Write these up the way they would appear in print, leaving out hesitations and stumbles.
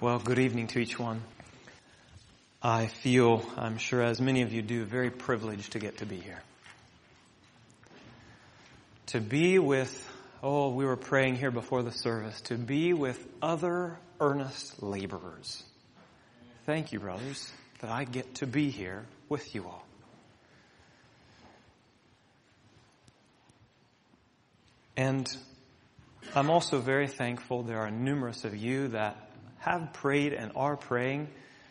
Well, good evening to each one. I feel, I'm sure as many of you do, very privileged to get to be here. To be with, we were praying here before the service, to be with other earnest laborers. Thank you, brothers, that I get to be here with you all. And I'm also very thankful there are numerous of you that have prayed and are praying.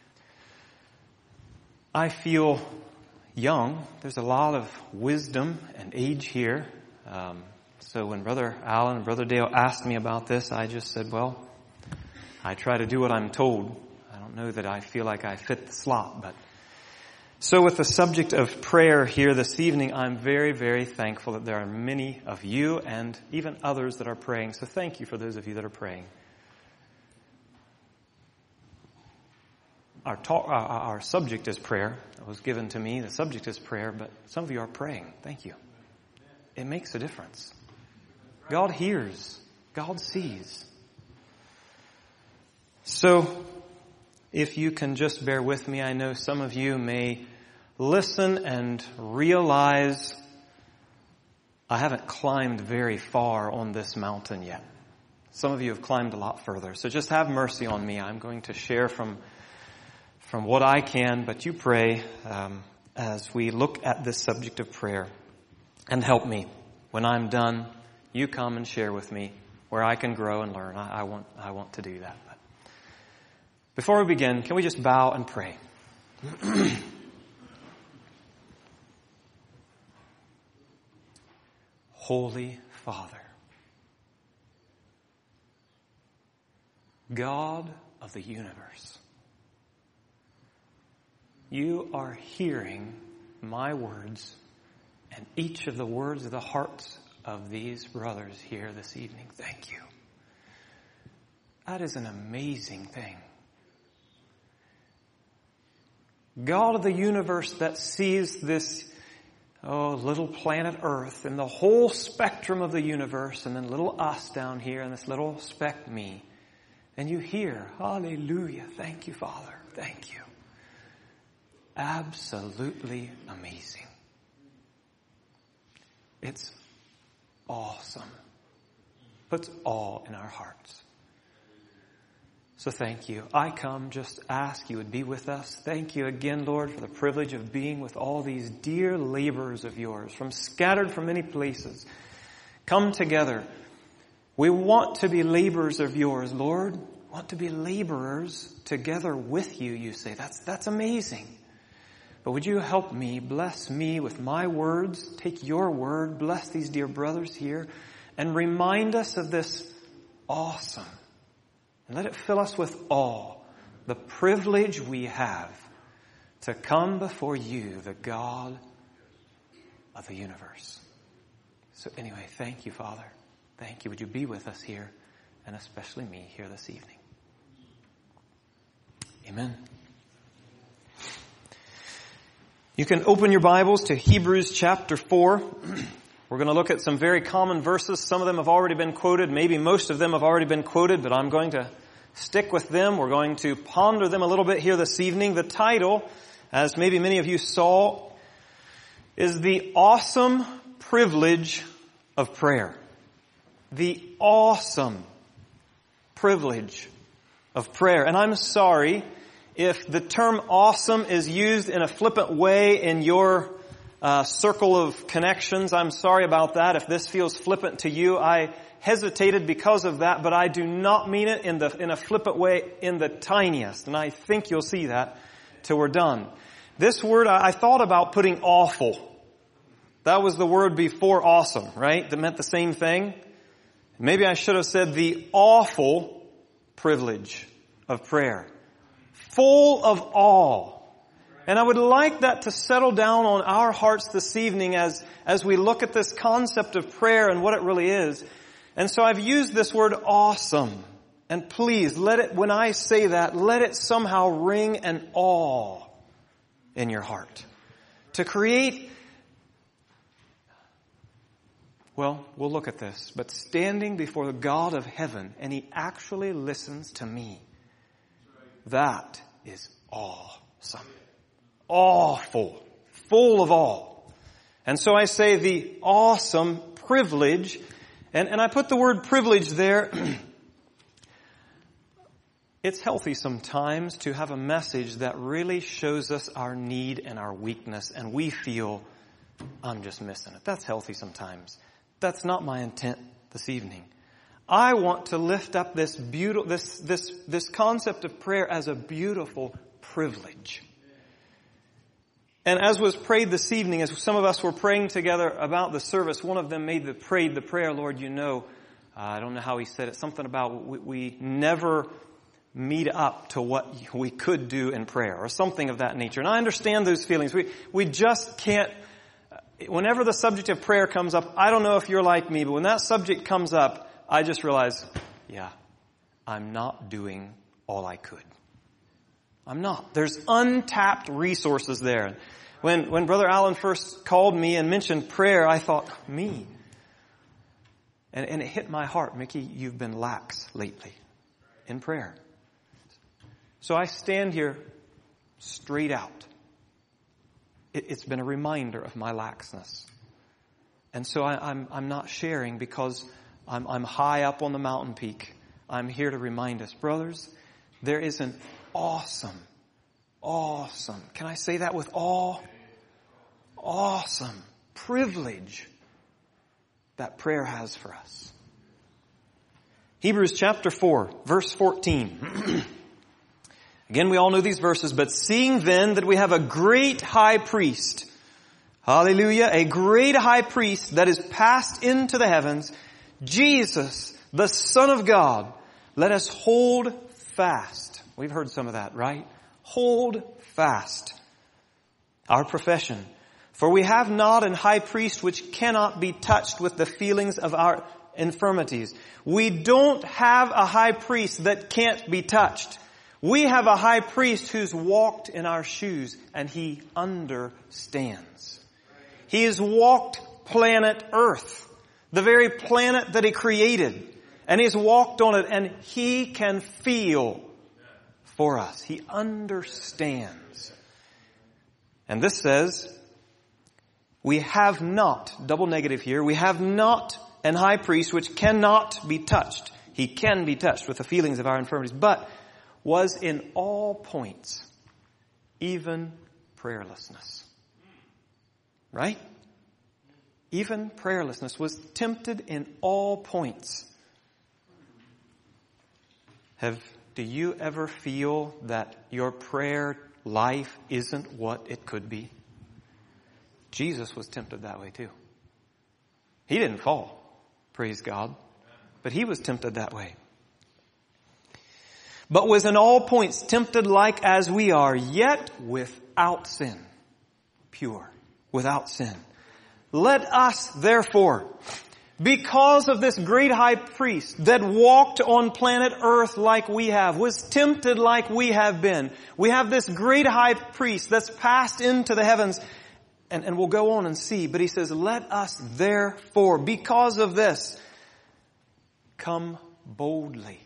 I feel young. There's a lot of wisdom and age here. So when Brother Alan and Brother Dale asked me about this, I just said, well, I try to do what I'm told. I don't know that I feel like I fit the slot, but so with the subject of prayer here this evening, I'm very, very thankful that there are many of you and even others that are praying. So thank you for those of you that are praying. Our subject is prayer. It was given to me. The subject is prayer, but some of you are praying. Thank you. It makes a difference. God hears. God sees. So, if you can just bear with me, I know some of you may listen and realize I haven't climbed very far on this mountain yet. Some of you have climbed a lot further. So just have mercy on me. I'm going to share from what I can, but you pray as we look at this subject of prayer. And help me. When I'm done, you come and share with me where I can grow and learn. I want to do that. But before we begin, can we just bow and pray? Holy Father, God of the universe, you are hearing my words and each of the words of the hearts of these brothers here this evening. Thank you. That is an amazing thing. God of the universe that sees this little planet Earth and the whole spectrum of the universe, and then little us down here and this little speck me. And you hear, hallelujah, thank you, Father, thank you. Absolutely amazing. It's awesome. Puts awe in our hearts. So thank you. I come just ask you would be with us. Thank you again, Lord, for the privilege of being with all these dear laborers of yours scattered from many places. Come together. We want to be laborers of yours, Lord. Want to be laborers together with you, you say. That's amazing. But would you help me, bless me with my words, take your word, bless these dear brothers here, and remind us of this awesome. And let it fill us with awe, the privilege we have to come before you, the God of the universe. So anyway, thank you, Father. Thank you. Would you be with us here, and especially me here this evening. Amen. You can open your Bibles to Hebrews chapter 4. We're going to look at some very common verses. Some of them have already been quoted. Maybe most of them have already been quoted, but I'm going to stick with them. We're going to ponder them a little bit here this evening. The title, as maybe many of you saw, is The Awesome Privilege of Prayer. The awesome privilege of prayer. And I'm sorry if the term awesome is used in a flippant way in your circle of connections. I'm sorry about that. If this feels flippant to you, I hesitated because of that, but I do not mean it in a flippant way in the tiniest. And I think you'll see that till we're done. This word, I thought about putting awful. That was the word before awesome, right? That meant the same thing. Maybe I should have said the awful privilege of prayer. Full of awe. And I would like that to settle down on our hearts this evening as we look at this concept of prayer and what it really is. And so I've used this word awesome. And please, when I say that, let it somehow ring an awe in your heart. To create, we'll look at this, but standing before the God of heaven, and He actually listens to me. that is awesome. Awful. Full of awe. And so I say the awesome privilege, and I put the word privilege there. It's healthy sometimes to have a message that really shows us our need and our weakness, and we feel, I'm just missing it. That's healthy sometimes. That's not my intent this evening. I want to lift up this concept of prayer as a beautiful privilege. And as was prayed this evening, as some of us were praying together about the service, one of them prayed the prayer, Lord, you know, I don't know how he said it, something about we never meet up to what we could do in prayer, or something of that nature. And I understand those feelings. We just can't, whenever the subject of prayer comes up, I don't know if you're like me, but when that subject comes up, I just realize, yeah, I'm not doing all I could. I'm not. There's untapped resources there. When Brother Allen first called me and mentioned prayer, I thought, me. And it hit my heart, Mickey, you've been lax lately in prayer. So I stand here straight out. It's been a reminder of my laxness. And so I'm not sharing because I'm high up on the mountain peak. I'm here to remind us, brothers, there is an awesome, can I say that with awe? Awesome privilege that prayer has for us. Hebrews chapter 4, verse 14. Again, we all know these verses, but seeing then that we have a great high priest, hallelujah, a great high priest that is passed into the heavens, Jesus, the Son of God, let us hold fast. We've heard some of that, right? Hold fast our profession. For we have not an high priest which cannot be touched with the feelings of our infirmities. We don't have a high priest that can't be touched. We have a high priest who's walked in our shoes and he understands. He has walked planet Earth, the very planet that he created, and he's walked on it and he can feel for us. He understands. And this says, we have not, double negative here, we have not an high priest which cannot be touched. He can be touched with the feelings of our infirmities, but was in all points, even prayerlessness. Right? Even prayerlessness, was tempted in all points. Do you ever feel that your prayer life isn't what it could be? Jesus was tempted that way too. He didn't fall, praise God, but he was tempted that way. But was in all points tempted like as we are, yet without sin. Pure, without sin. Let us therefore, because of this great high priest that walked on planet Earth like we have, was tempted like we have been. We have this great high priest that's passed into the heavens. And we'll go on and see. But he says, let us therefore, because of this, come boldly.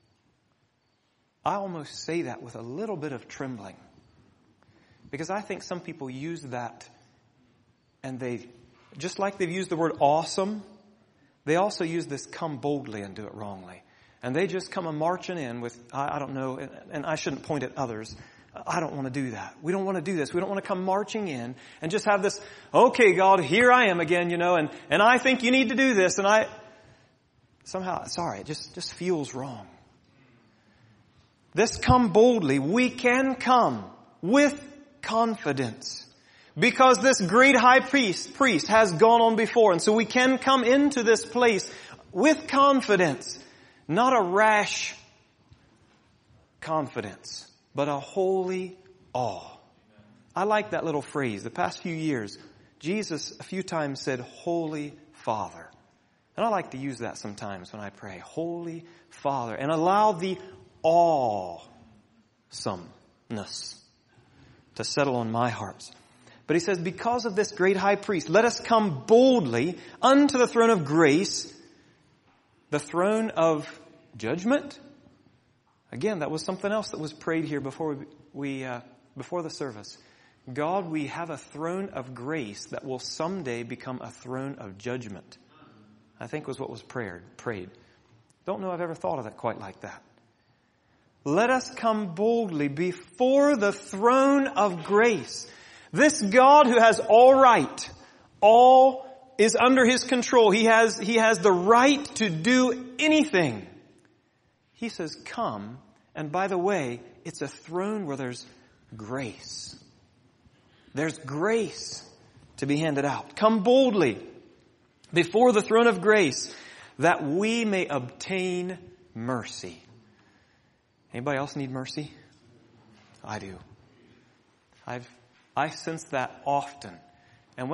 I almost say that with a little bit of trembling. Because I think some people use that and they, just like they've used the word awesome, they also use this come boldly and do it wrongly. And they just come a marching in with, I don't know, and I shouldn't point at others. I don't want to do that. We don't want to do this. We don't want to come marching in and just have this, okay, God, here I am again, and I think you need to do this. And it just feels wrong. This come boldly, we can come with confidence because this great high priest has gone on before. And so we can come into this place with confidence, not a rash confidence, but a holy awe. I like that little phrase. The past few years, Jesus a few times said, Holy Father. And I like to use that sometimes when I pray, Holy Father, and allow the awesomeness to settle on my heart. But he says, because of this great high priest, let us come boldly unto the throne of grace, the throne of judgment, Again, that was something else that was prayed here before before the service. God, we have a throne of grace that will someday become a throne of judgment. I think was what was prayed. Don't know I've ever thought of it quite like that. Let us come boldly before the throne of grace. This God who has all right, all is under His control. He has the right to do anything. He says, come. And by the way, it's a throne where there's grace. There's grace to be handed out. Come boldly before the throne of grace that we may obtain mercy. Anybody else need mercy? I do. I sense that often. And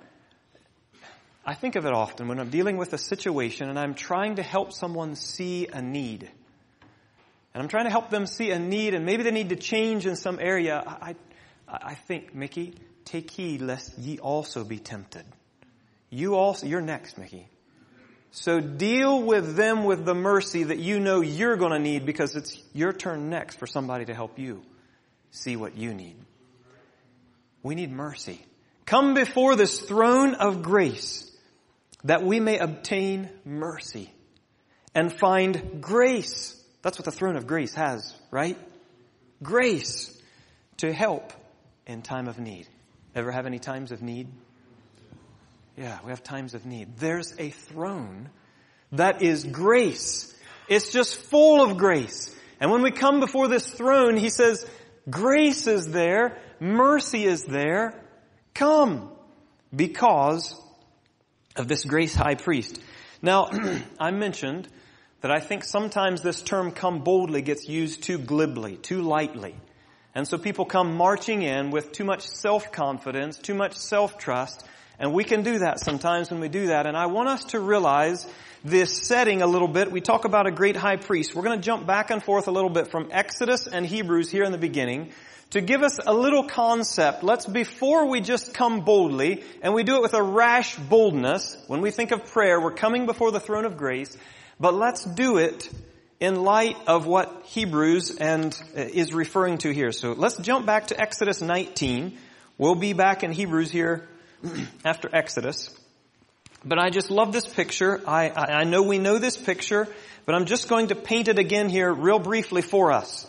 I think of it often when I'm dealing with a situation and I'm trying to help someone see a need. And I'm trying to help them see a need and maybe they need to change in some area. I think, Mickey, take heed lest ye also be tempted. You're next, Mickey. So deal with them with the mercy that you know you're going to need because it's your turn next for somebody to help you see what you need. We need mercy. Come before this throne of grace that we may obtain mercy and find grace. That's what the throne of grace has, right? Grace to help in time of need. Ever have any times of need? Yeah, we have times of need. There's a throne that is grace. It's just full of grace. And when we come before this throne, He says, grace is there, mercy is there. Come, because of this grace high priest. Now, I mentioned that I think sometimes this term come boldly gets used too glibly, too lightly. And so people come marching in with too much self-confidence, too much self-trust. And we can do that sometimes when we do that. And I want us to realize this setting a little bit. We talk about a great high priest. We're going to jump back and forth a little bit from Exodus and Hebrews here in the beginning to give us a little concept. Before we just come boldly, and we do it with a rash boldness, when we think of prayer, we're coming before the throne of grace, but let's do it in light of what Hebrews is referring to here. So let's jump back to Exodus 19. We'll be back in Hebrews here after Exodus. But I just love this picture. I know we know this picture, but I'm just going to paint it again here real briefly for us.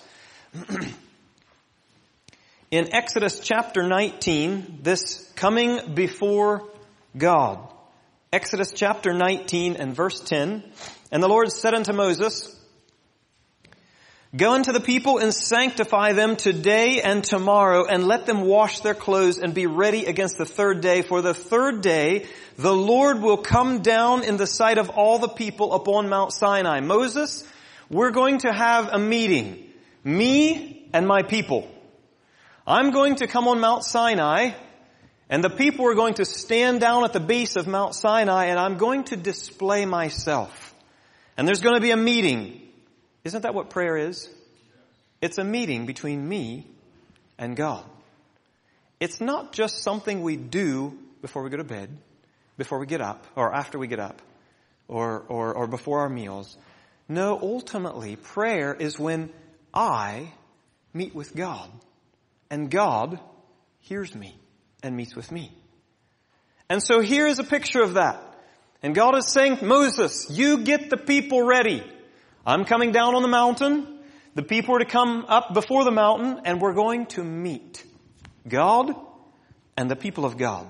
In Exodus chapter 19, this coming before God. Exodus chapter 19 and verse 10. And the Lord said unto Moses, go unto the people and sanctify them today and tomorrow, and let them wash their clothes and be ready against the third day. For the third day the Lord will come down in the sight of all the people upon Mount Sinai. Moses, we're going to have a meeting. Me and my people. I'm going to come on Mount Sinai, and the people are going to stand down at the base of Mount Sinai, and I'm going to display myself. And there's going to be a meeting. Isn't that what prayer is? It's a meeting between me and God. It's not just something we do before we go to bed, before we get up, or after we get up, or before our meals. No, ultimately, prayer is when I meet with God, and God hears me and meets with me. And so here is a picture of that. And God is saying, Moses, you get the people ready. I'm coming down on the mountain. The people are to come up before the mountain, and we're going to meet God and the people of God.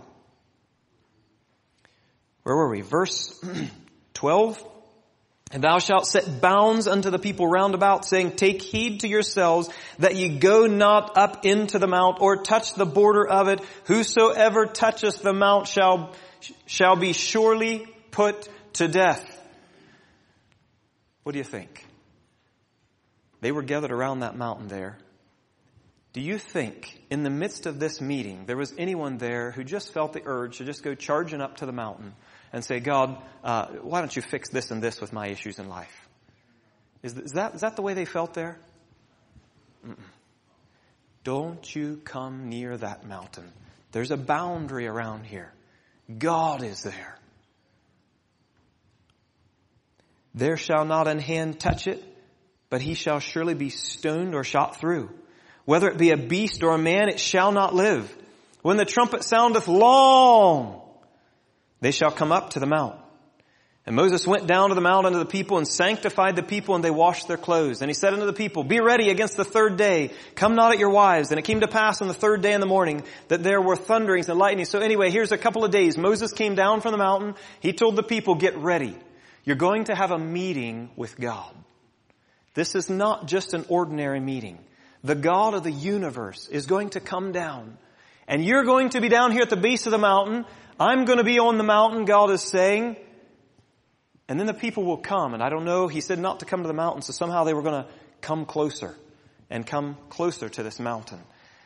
Where were we? Verse 12. And thou shalt set bounds unto the people round about, saying, take heed to yourselves that ye go not up into the mount, or touch the border of it. Whosoever toucheth the mount shall be surely put to death. What do you think? They were gathered around that mountain there. Do you think in the midst of this meeting there was anyone there who just felt the urge to just go charging up to the mountain and say, God, why don't you fix this and this with my issues in life? Is that the way they felt there? Mm-mm. Don't you come near that mountain. There's a boundary around here. God is there. There shall not an hand touch it, but he shall surely be stoned or shot through. Whether it be a beast or a man, it shall not live. When the trumpet soundeth long, they shall come up to the mount. And Moses went down to the mount unto the people and sanctified the people, and they washed their clothes. And he said unto the people, Be ready against the third day. Come not at your wives. And it came to pass on the third day in the morning that there were thunderings and lightnings. So anyway, here's a couple of days. Moses came down from the mountain. He told the people, get ready. You're going to have a meeting with God. This is not just an ordinary meeting. The God of the universe is going to come down. And you're going to be down here at the base of the mountain. I'm going to be on the mountain, God is saying. And then the people will come. And I don't know, he said not to come to the mountain. So somehow they were going to come closer and come closer to this mountain.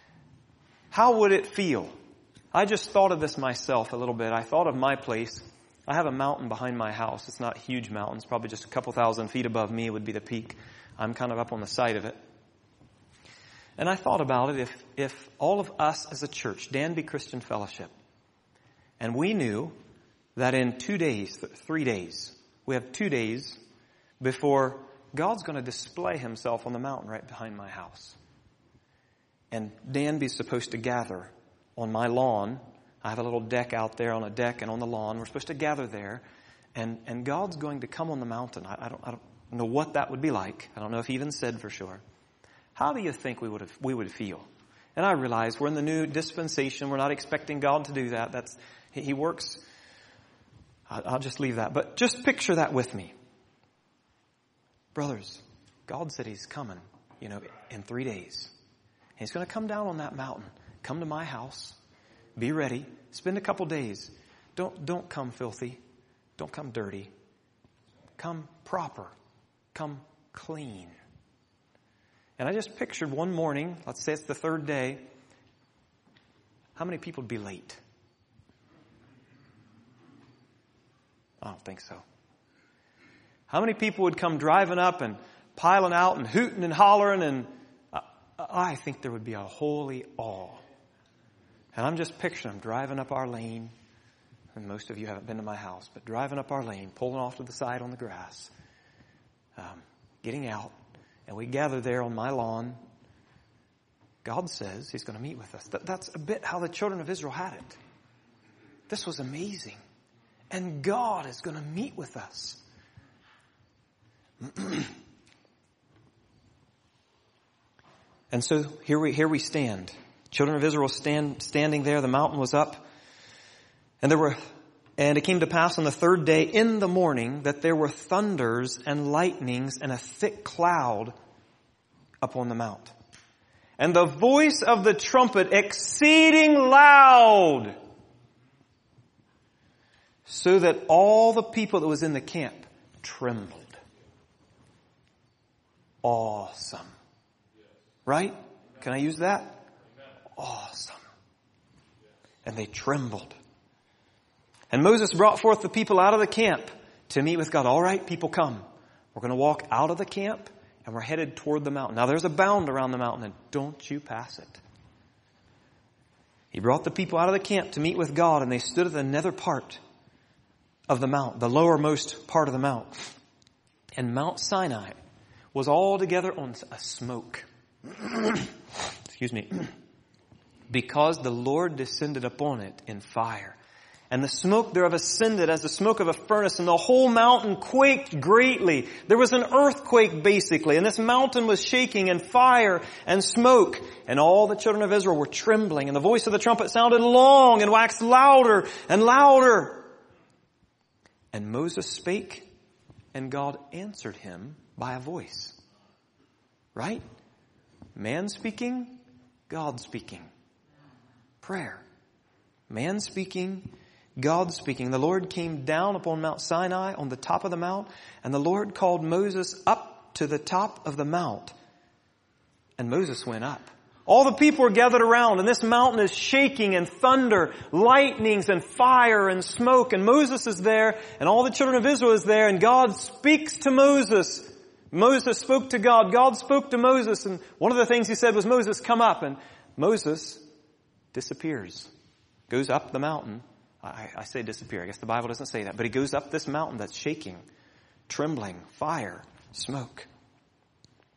How would it feel? I just thought of this myself a little bit. I thought of my place. I have a mountain behind my house. It's not a huge mountain. It's probably just a couple thousand feet above me would be the peak. I'm kind of up on the side of it. And I thought about it if all of us as a church, Danby Christian Fellowship, and we knew that in 3 days, we have 2 days before God's going to display himself on the mountain right behind my house. And Danby's supposed to gather on my lawn. I have a little deck out there on a deck and on the lawn. We're supposed to gather there. And God's going to come on the mountain. I don't know what that would be like. I don't know if he even said for sure. How do you think we would feel? And I realize we're in the new dispensation. We're not expecting God to do that. He works. I'll just leave that. But just picture that with me. Brothers, God said he's coming, in 3 days. And he's going to come down on that mountain. Come to my house. Be ready. Spend a couple days. Don't come filthy. Don't come dirty. Come proper. Come clean. And I just pictured one morning, let's say it's the third day, how many people would be late? I don't think so. How many people would come driving up and piling out and hooting and hollering? And I think there would be a holy awe. And I'm just picturing them driving up our lane. And most of you haven't been to my house, but driving up our lane, pulling off to the side on the grass, getting out. And we gather there on my lawn. God says he's going to meet with us. That's a bit how the children of Israel had it. This was amazing. And God is going to meet with us. And so here we stand. Children of Israel standing there. The mountain was up. And it came to pass on the third day in the morning that there were thunders and lightnings and a thick cloud upon the mount. And the voice of the trumpet exceeding loud, so that all the people that was in the camp trembled. Awesome. Right? Can I use that? Awesome. And they trembled. And Moses brought forth the people out of the camp to meet with God. All right, people, come. We're going to walk out of the camp and we're headed toward the mountain. Now there's a bound around the mountain and don't you pass it. He brought the people out of the camp to meet with God, and they stood at the nether part of the mount, the lowermost part of the mount. And Mount Sinai was altogether on a smoke. Excuse me. Because the Lord descended upon it in fire. And the smoke thereof ascended as the smoke of a furnace, and the whole mountain quaked greatly. There was an earthquake basically, and this mountain was shaking, and fire and smoke. And all the children of Israel were trembling, and the voice of the trumpet sounded long and waxed louder and louder. And Moses spake, and God answered him by a voice. Right? Man speaking, God speaking. Prayer. Man speaking, God speaking. The Lord came down upon Mount Sinai on the top of the mount, and the Lord called Moses up to the top of the mount. And Moses went up. All the people are gathered around, and this mountain is shaking, and thunder, lightnings, and fire, and smoke. And Moses is there, and all the children of Israel is there, and God speaks to Moses. Moses spoke to God. God spoke to Moses, and one of the things he said was, Moses, come up. And Moses disappears, goes up the mountain. I say disappear. I guess the Bible doesn't say that. But he goes up this mountain that's shaking, trembling, fire, smoke.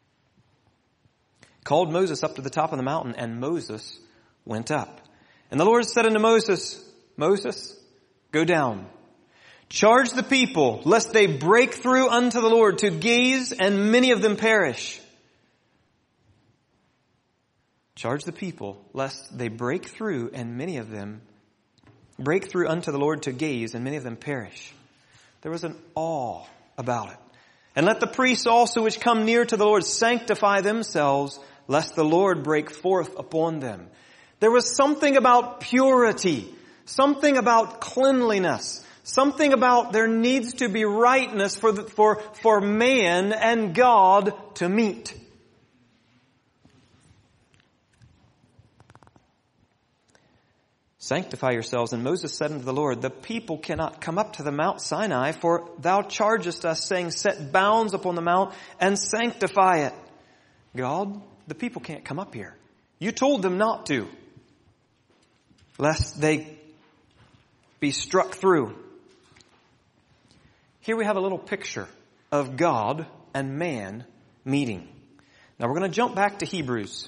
called Moses up to the top of the mountain, and Moses went up. And the Lord said unto Moses, Moses, go down. Charge the people, lest they break through unto the Lord to gaze, and many of them perish. Charge the people, lest they break through, and many of them break through unto the Lord to gaze, and many of them perish. There was an awe about it. And let the priests also which come near to the Lord sanctify themselves, lest the Lord break forth upon them. There was something about purity, something about cleanliness, something about there needs to be rightness for man and God to meet. Sanctify yourselves. And Moses said unto the Lord, the people cannot come up to the Mount Sinai, for thou chargest us, saying, set bounds upon the mount and sanctify it. God, the people can't come up here. You told them not to, lest they be struck through. Here we have a little picture of God and man meeting. Now we're going to jump back to Hebrews.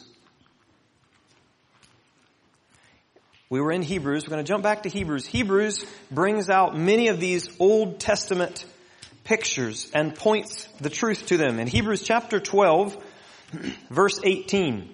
We were in Hebrews. We're going to jump back to Hebrews. Hebrews brings out many of these Old Testament pictures and points the truth to them. In Hebrews chapter 12, verse 18,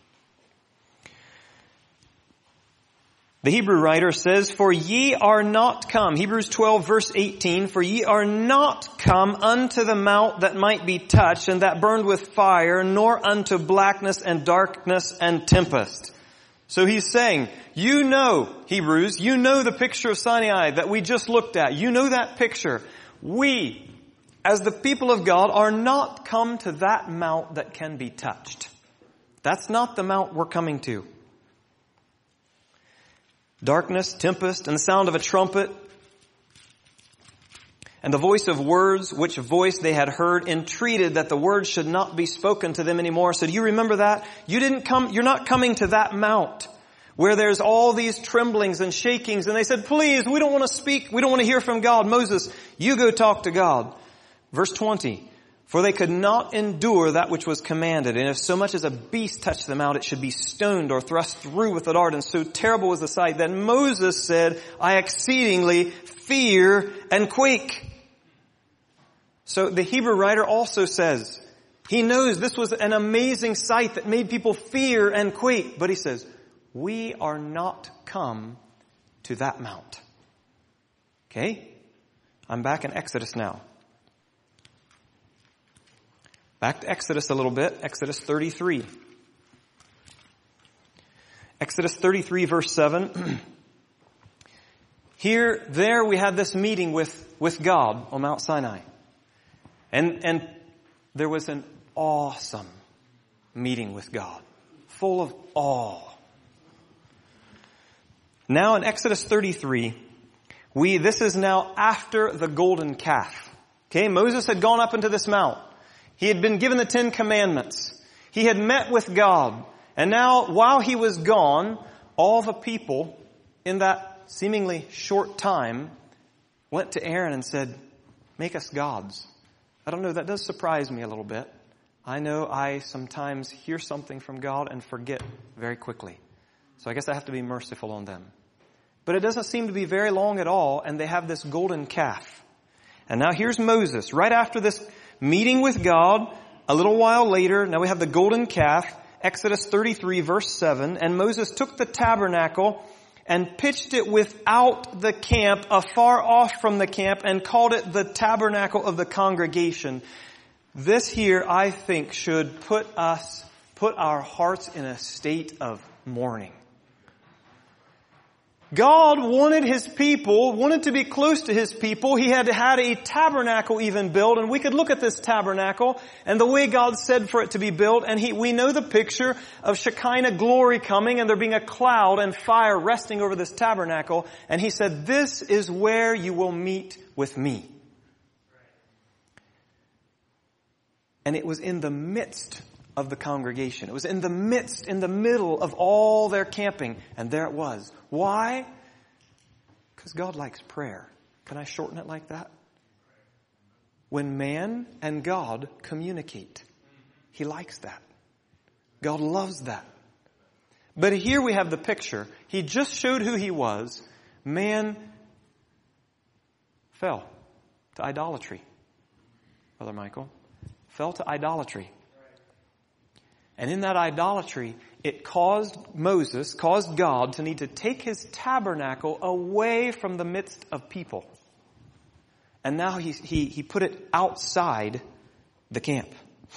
the Hebrew writer says, for ye are not come, Hebrews 12, verse 18, for ye are not come unto the mount that might be touched, and that burned with fire, nor unto blackness and darkness and tempest. So he's saying, you know, Hebrews, you know the picture of Sinai that we just looked at. You know that picture. We, as the people of God, are not come to that mount that can be touched. That's not the mount we're coming to. Darkness, tempest, and the sound of a trumpet, and the voice of words, which voice they had heard, entreated that the words should not be spoken to them anymore. So do you remember that? You're not coming to that mount where there's all these tremblings and shakings. And they said, please, we don't want to speak. We don't want to hear from God. Moses, you go talk to God. Verse 20, for they could not endure that which was commanded. And if so much as a beast touched the mount, it should be stoned or thrust through with a dart. And so terrible was the sight that Moses said, I exceedingly fear and quake. So the Hebrew writer also says, he knows this was an amazing sight that made people fear and quake. But he says, we are not come to that mount. Okay? I'm back in Exodus now. Back to Exodus a little bit. Exodus 33. Exodus 33 verse 7. There we had this meeting with God on Mount Sinai. And there was an awesome meeting with God, full of awe. Now in Exodus 33, this is now after the golden calf. Okay, Moses had gone up into this mount. He had been given the 10 Commandments. He had met with God. And now, while he was gone, all the people in that seemingly short time went to Aaron and said, make us gods. I don't know, that does surprise me a little bit. I know I sometimes hear something from God and forget very quickly. So I guess I have to be merciful on them. But it doesn't seem to be very long at all, and they have this golden calf. And now here's Moses. Right after this meeting with God, a little while later, now we have the golden calf, Exodus 33 verse 7, and Moses took the tabernacle and pitched it without the camp, afar off from the camp, and called it the tabernacle of the congregation. This here, I think, should put our hearts in a state of mourning. God wanted His people, wanted to be close to His people. He had had a tabernacle even built, and we could look at this tabernacle and the way God said for it to be built, and we know the picture of Shekinah glory coming and there being a cloud and fire resting over this tabernacle, and He said, this is where you will meet with me. And it was in the midst of the congregation. It was in the middle of all their camping. And there it was. Why? Because God likes prayer. Can I shorten it like that? When man and God communicate, He likes that. God loves that. But here we have the picture. He just showed who he was. Man fell to idolatry. Brother Michael fell to idolatry. And in that idolatry, it caused God to need to take his tabernacle away from the midst of people. And now he put it outside the camp.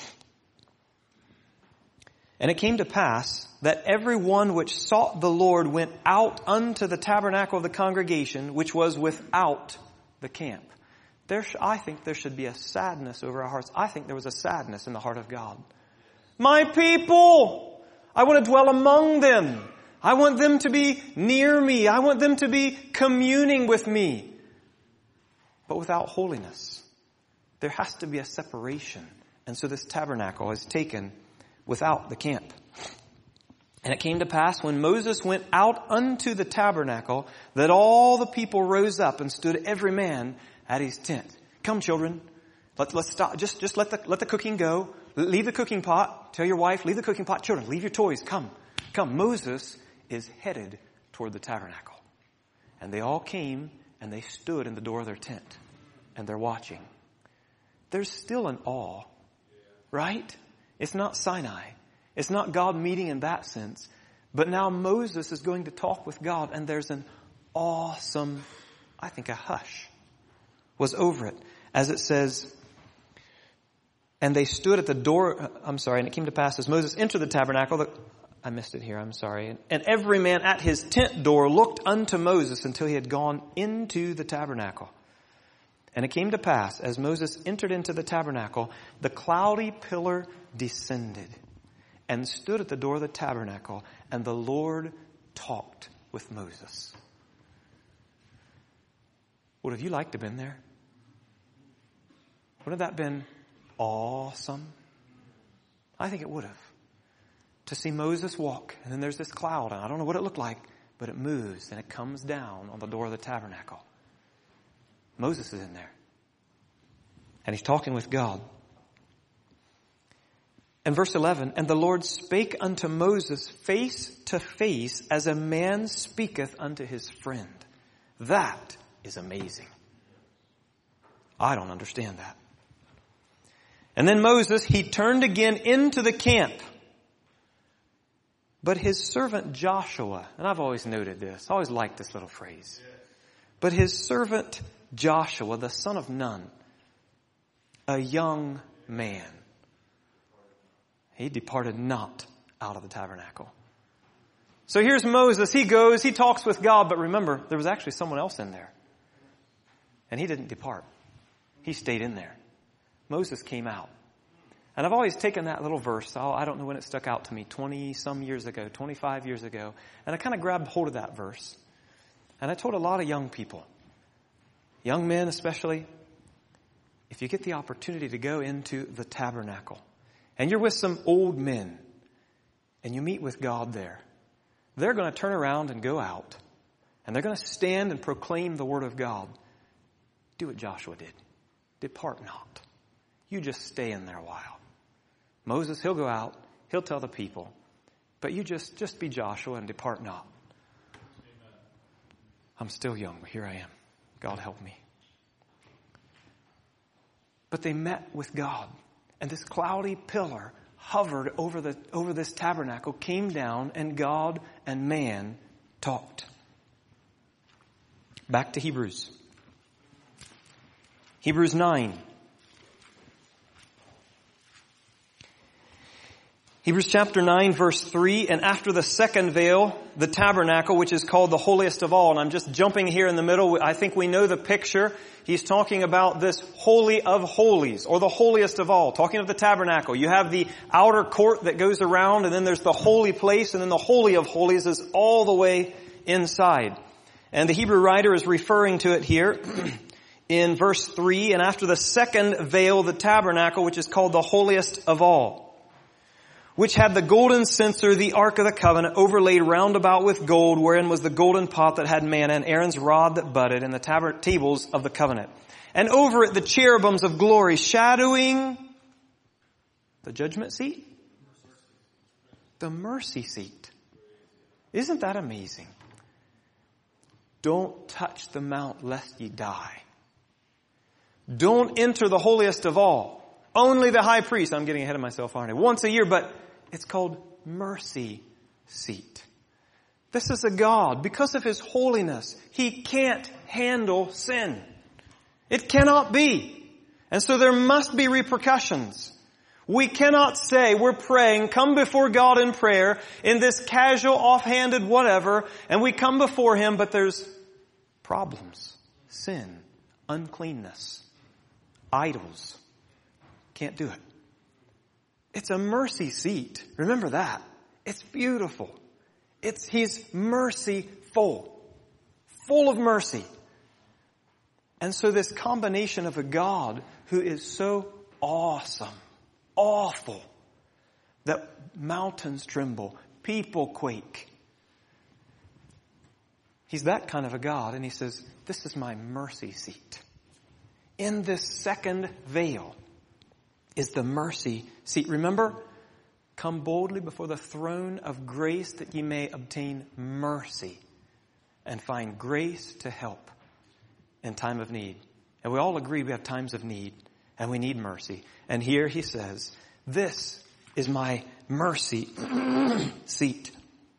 And it came to pass that every one which sought the Lord went out unto the tabernacle of the congregation, which was without the camp. I think there should be a sadness over our hearts. I think there was a sadness in the heart of God. My people! I want to dwell among them. I want them to be near me. I want them to be communing with me. But without holiness, there has to be a separation. And so this tabernacle is taken without the camp. And it came to pass when Moses went out unto the tabernacle that all the people rose up and stood every man at his tent. Come, children. Let's stop. Just let the cooking go. Leave the cooking pot. Tell your wife, leave the cooking pot. Children, leave your toys. Come. Moses is headed toward the tabernacle. And they all came and they stood in the door of their tent. And they're watching. There's still an awe. Right? It's not Sinai. It's not God meeting in that sense. But now Moses is going to talk with God, and there's an awesome, I think a hush was over it. As it says, and they stood at the door, and it came to pass as Moses entered the tabernacle, I missed it here, I'm sorry. And every man at his tent door looked unto Moses until he had gone into the tabernacle. And it came to pass, as Moses entered into the tabernacle, the cloudy pillar descended and stood at the door of the tabernacle, and the Lord talked with Moses. Would have you liked to have been there? Wouldn't that have been awesome? I think it would have. To see Moses walk, and then there's this cloud, and I don't know what it looked like, but it moves, and it comes down on the door of the tabernacle. Moses is in there. And he's talking with God. And verse 11, and the Lord spake unto Moses face to face as a man speaketh unto his friend. That is amazing. I don't understand that. And then Moses, he turned again into the camp. But his servant Joshua, and I've always noted this, I always liked this little phrase. But his servant Joshua, the son of Nun, a young man, he departed not out of the tabernacle. So here's Moses. He goes, he talks with God, but remember, there was actually someone else in there. And he didn't depart. He stayed in there. Moses came out. And I've always taken that little verse, I don't know when it stuck out to me, 20-some years ago, 25 years ago, and I kind of grabbed hold of that verse. And I told a lot of young people, young men especially, if you get the opportunity to go into the tabernacle, and you're with some old men, and you meet with God there, they're going to turn around and go out, and they're going to stand and proclaim the word of God. Do what Joshua did. Depart not. You just stay in there a while. Moses, he'll go out, he'll tell the people, but you just be Joshua and depart not. Amen. I'm still young, but here I am. God help me. But they met with God. And this cloudy pillar hovered over this tabernacle, came down, and God and man talked. Back to Hebrews. Hebrews 9. Hebrews chapter 9, verse 3, and after the second veil, the tabernacle, which is called the holiest of all. And I'm just jumping here in the middle. I think we know the picture. He's talking about this holy of holies, or the holiest of all, talking of the tabernacle. You have the outer court that goes around, and then there's the holy place, and then the holy of holies is all the way inside. And the Hebrew writer is referring to it here in verse 3, and after the second veil, the tabernacle, which is called the holiest of all, which had the golden censer, the ark of the covenant, overlaid round about with gold, wherein was the golden pot that had manna, and Aaron's rod that budded, and the tables of the covenant. And over it the cherubims of glory, shadowing the judgment seat? The mercy seat. Isn't that amazing? Don't touch the mount lest ye die. Don't enter the holiest of all. Only the high priest. I'm getting ahead of myself, aren't I? Once a year, but it's called mercy seat. This is a God. Because of His holiness, He can't handle sin. It cannot be. And so there must be repercussions. We cannot say we're praying, come before God in prayer, in this casual, offhanded whatever, and we come before Him, but there's problems, sin, uncleanness, idols. Can't do it. It's a mercy seat. Remember that. It's beautiful. He's merciful, full of mercy. And so this combination of a God who is so awesome, awful, that mountains tremble, people quake. He's that kind of a God, and He says, this is my mercy seat. In this second veil is the mercy seat. Remember, come boldly before the throne of grace that ye may obtain mercy and find grace to help in time of need. And we all agree we have times of need and we need mercy. And here He says, this is my mercy seat.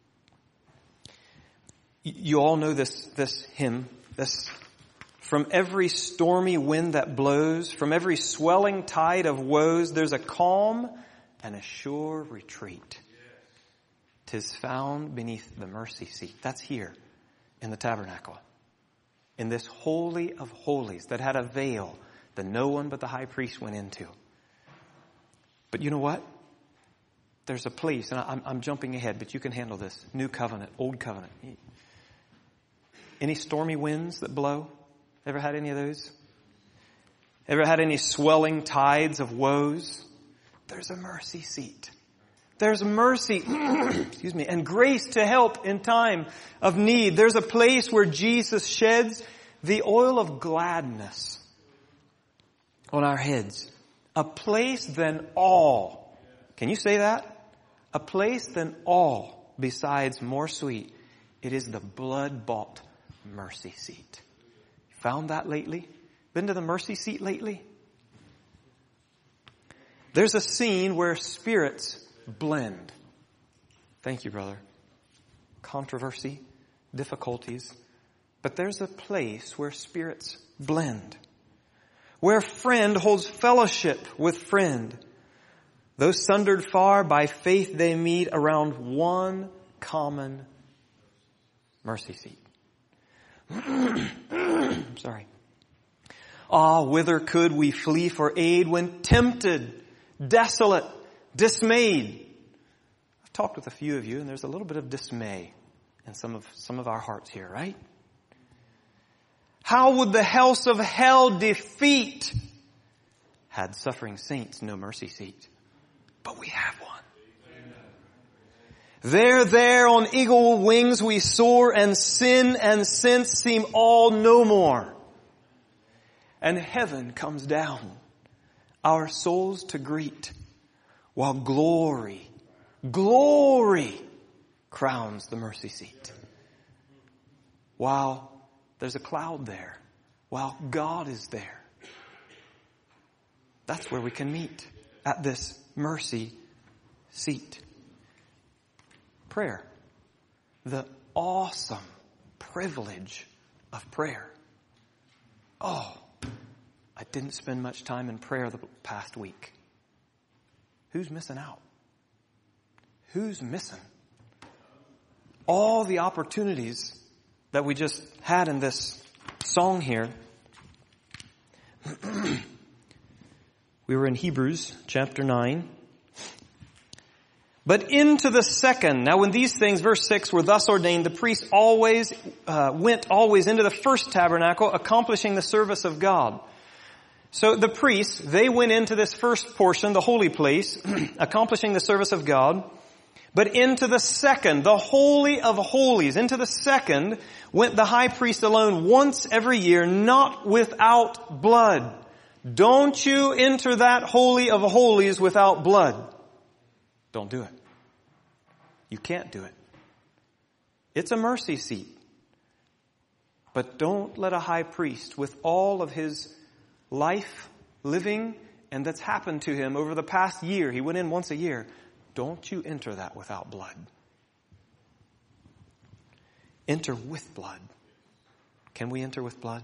You all know this hymn, from every stormy wind that blows, from every swelling tide of woes, there's a calm and a sure retreat. 'Tis found beneath the mercy seat. That's here in the tabernacle. In this holy of holies that had a veil that no one but the high priest went into. But you know what? There's a place, and I'm jumping ahead, but you can handle this. New covenant, old covenant. Any stormy winds that blow? Ever had any of those? Ever had any swelling tides of woes? There's a mercy seat. There's mercy, excuse me, and grace to help in time of need. There's a place where Jesus sheds the oil of gladness on our heads. A place than all. Can you say that? A place than all besides more sweet. It is the blood-bought mercy seat. Found that lately? Been to the mercy seat lately? There's a scene where spirits blend. Thank you, brother. Controversy, difficulties. But there's a place where spirits blend. Where friend holds fellowship with friend. Though sundered far, by faith they meet around one common mercy seat. Sorry. Ah, whither could we flee for aid when tempted, desolate, dismayed? I've talked with a few of you, and there's a little bit of dismay in some of our hearts here, right? How would the house of hell defeat had suffering saints no mercy seat? But we have one. There on eagle wings we soar, and sin and sense seem all no more. And heaven comes down, our souls to greet, while glory crowns the mercy seat. While there's a cloud there, while God is there. That's where we can meet, at this mercy seat. Prayer. The awesome privilege of prayer. Oh, I didn't spend much time in prayer the past week. Who's missing out? Who's missing? All the opportunities that we just had in this song here. We were in Hebrews chapter 9. But into the second. Now when these things, verse 6, were thus ordained, the priest went always into the first tabernacle, accomplishing the service of God. So the priests, they went into this first portion, the holy place, accomplishing the service of God. But into the second, the holy of holies, into the second went the high priest alone once every year, not without blood. Don't you enter that holy of holies without blood. Don't do it. You can't do it. It's a mercy seat. But don't let a high priest, with all of his life, living, and that's happened to him over the past year, he went in once a year, don't you enter that without blood. Enter with blood. Can we enter with blood?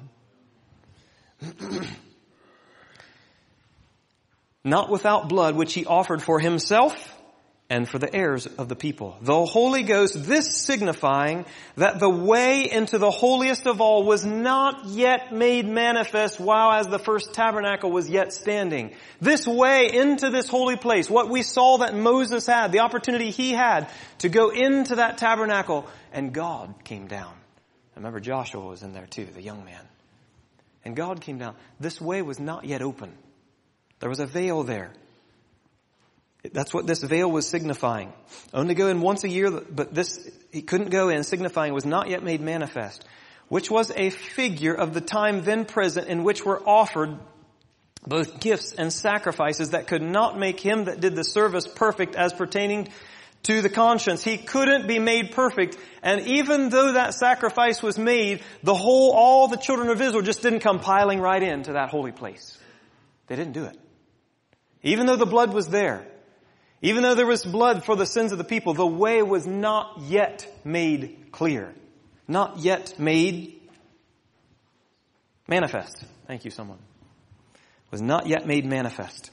Not without blood, which he offered for himself and for the heirs of the people. The Holy Ghost, this signifying that the way into the holiest of all was not yet made manifest while as the first tabernacle was yet standing. This way into this holy place, what we saw that Moses had, the opportunity he had to go into that tabernacle, and God came down. I remember Joshua was in there too, the young man. And God came down. This way was not yet open. There was a veil there. That's what this veil was signifying. Only go in once a year, but this, he couldn't go in, signifying was not yet made manifest, which was a figure of the time then present in which were offered both gifts and sacrifices that could not make him that did the service perfect as pertaining to the conscience. He couldn't be made perfect. And even though that sacrifice was made, all the children of Israel just didn't come piling right into that holy place. They didn't do it. Even though the blood was there, even though there was blood for the sins of the people, the way was not yet made clear. Not yet made manifest. Thank you, someone. Was not yet made manifest.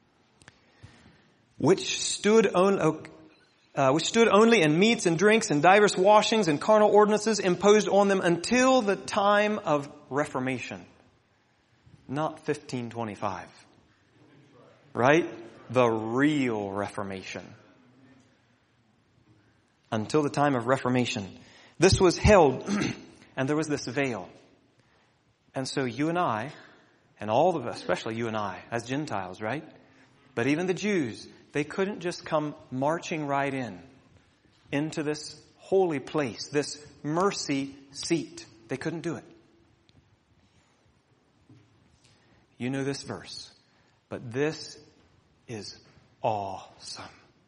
Which stood only in meats and drinks and divers washings and carnal ordinances imposed on them until the time of Reformation. Not 1525. Right? The real Reformation. Until the time of Reformation. This was held, and there was this veil. And so you and I, and all of us, especially you and I, as Gentiles, right? But even the Jews, they couldn't just come marching right into this holy place, this mercy seat. They couldn't do it. You know this verse, but this is awesome.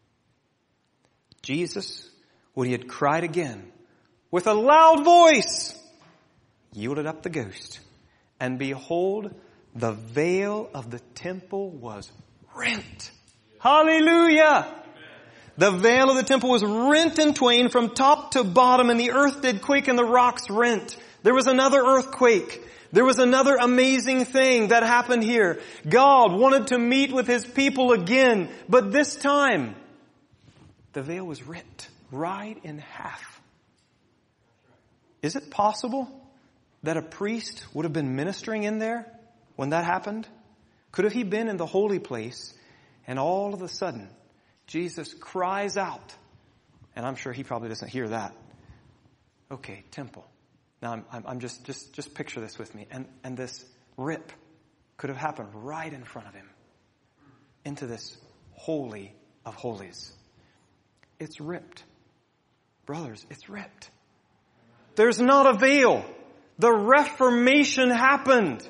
Jesus, when he had cried again with a loud voice, yielded up the ghost. And behold, the veil of the temple was rent. Hallelujah! The veil of the temple was rent in twain from top to bottom, and the earth did quake and the rocks rent. There was another earthquake. There was another amazing thing that happened here. God wanted to meet with his people again, but this time, the veil was rent right in half. Is it possible that a priest would have been ministering in there when that happened? Could have he been in the holy place, and all of a sudden, Jesus cries out, and I'm sure he probably doesn't hear that. Okay, temple. Now I'm just picture this with me. And this rip could have happened right in front of him into this holy of holies. It's ripped. Brothers, it's ripped. There's not a veil. The Reformation happened.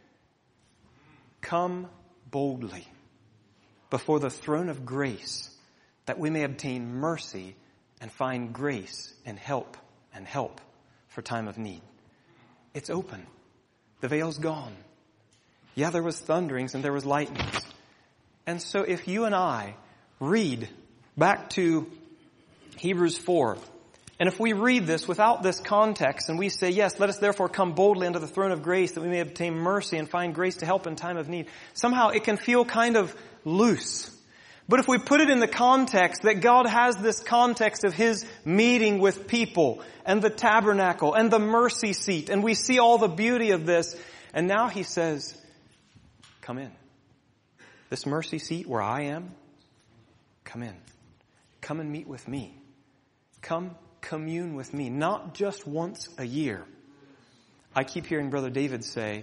Come boldly before the throne of grace that we may obtain mercy and find grace and help for time of need. It's open. The veil's gone. Yeah, there was thunderings and there was lightnings. And so if you and I read back to Hebrews 4, and if we read this without this context and we say, yes, let us therefore come boldly unto the throne of grace that we may obtain mercy and find grace to help in time of need, somehow it can feel kind of loose. But if we put it in the context that God has this context of his meeting with people and the tabernacle and the mercy seat, and we see all the beauty of this, and now he says, come in. This mercy seat where I am, come in. Come and meet with me. Come commune with me, not just once a year. I keep hearing Brother David say,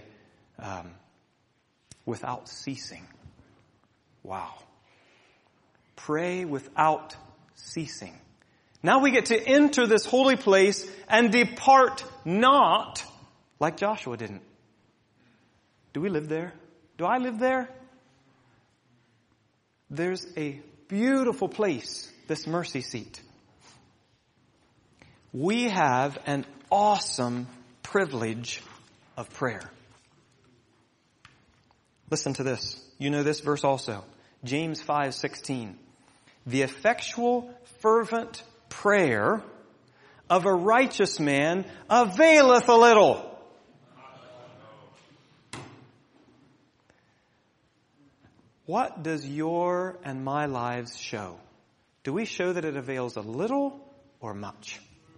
without ceasing. Wow. Pray without ceasing. Now we get to enter this holy place and depart not like Joshua didn't. Do we live there? Do I live there? There's a beautiful place, this mercy seat. we have an awesome privilege of prayer. Listen to this. You know this verse also. James 5:16. The effectual, fervent prayer of a righteous man availeth a little. What does your and my lives show? Do we show that it avails a little or much?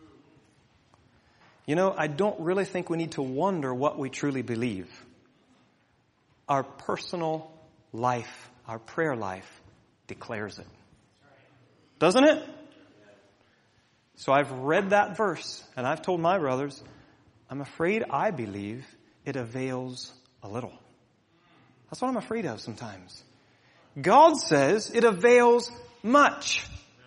You know, I don't really think we need to wonder what we truly believe. Our personal life, our prayer life, declares it. Doesn't it? So I've read that verse, and I've told my brothers, I'm afraid I believe it avails a little. That's what I'm afraid of sometimes. God says it avails much.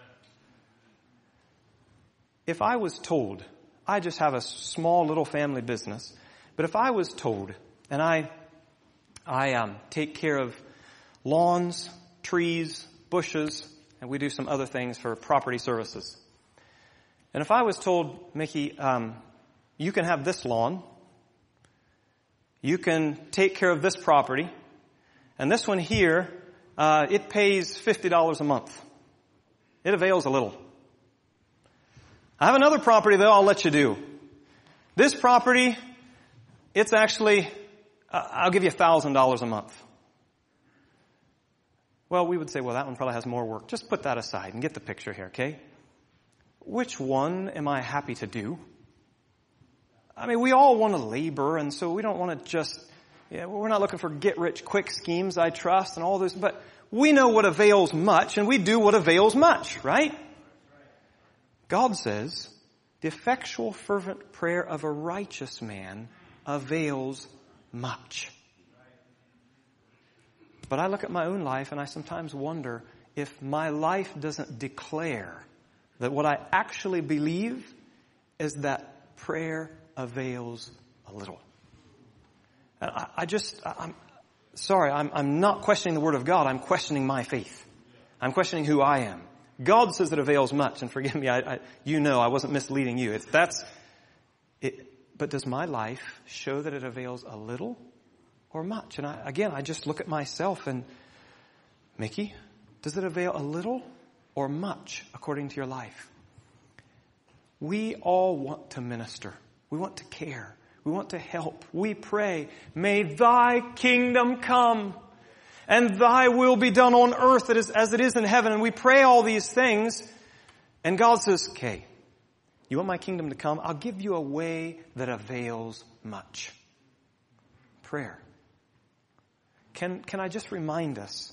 If I was told, I just have a small little family business, but if I was told, and I take care of lawns, trees, bushes, and we do some other things for property services. And if I was told, Mickey, you can have this lawn, you can take care of this property, and this one here, it pays $50 a month. It avails a little. I have another property, though, I'll let you do. This property, it's actually, I'll give you $1,000 a month. Well, we would say, well, that one probably has more work. Just put that aside and get the picture here, okay? Which one am I happy to do? I mean, we all want to labor, and so we don't want to just, we're not looking for get-rich-quick schemes, I trust, and all this, but we know what avails much, and we do what avails much, right? God says, the effectual, fervent prayer of a righteous man avails much. But I look at my own life and I sometimes wonder if my life doesn't declare that what I actually believe is that prayer avails a little. And I'm sorry, I'm not questioning the Word of God. I'm questioning my faith. I'm questioning who I am. God says it avails much, and forgive me, I wasn't misleading you. But does my life show that it avails a little or much? And I just look at myself and, Mickey, does it avail a little or much according to your life? We all want to minister. We want to care. We want to help. We pray, may thy kingdom come and thy will be done on earth as it is in heaven. And we pray all these things. And God says, okay, you want my kingdom to come? I'll give you a way that avails much. Prayer. Can I just remind us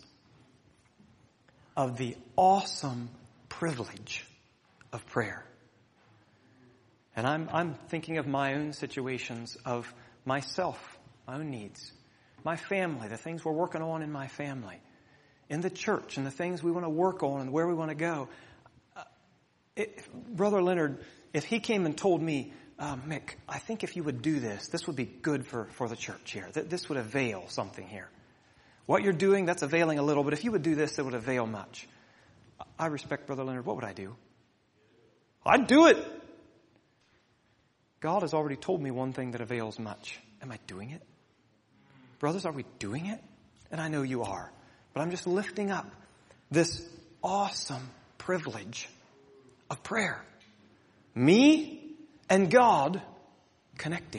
of the awesome privilege of prayer? And I'm thinking of my own situations, of myself, my own needs, my family, the things we're working on in my family, in the church, and the things we want to work on and where we want to go. Brother Leonard, if he came and told me, Mick, I think if you would do this, this would be good for the church here. This would avail something here. What you're doing, that's availing a little, but if you would do this, it would avail much. I respect Brother Leonard. What would I do? I'd do it. God has already told me one thing that avails much. Am I doing it? Brothers, are we doing it? And I know you are. But I'm just lifting up this awesome privilege of prayer. Me and God connecting.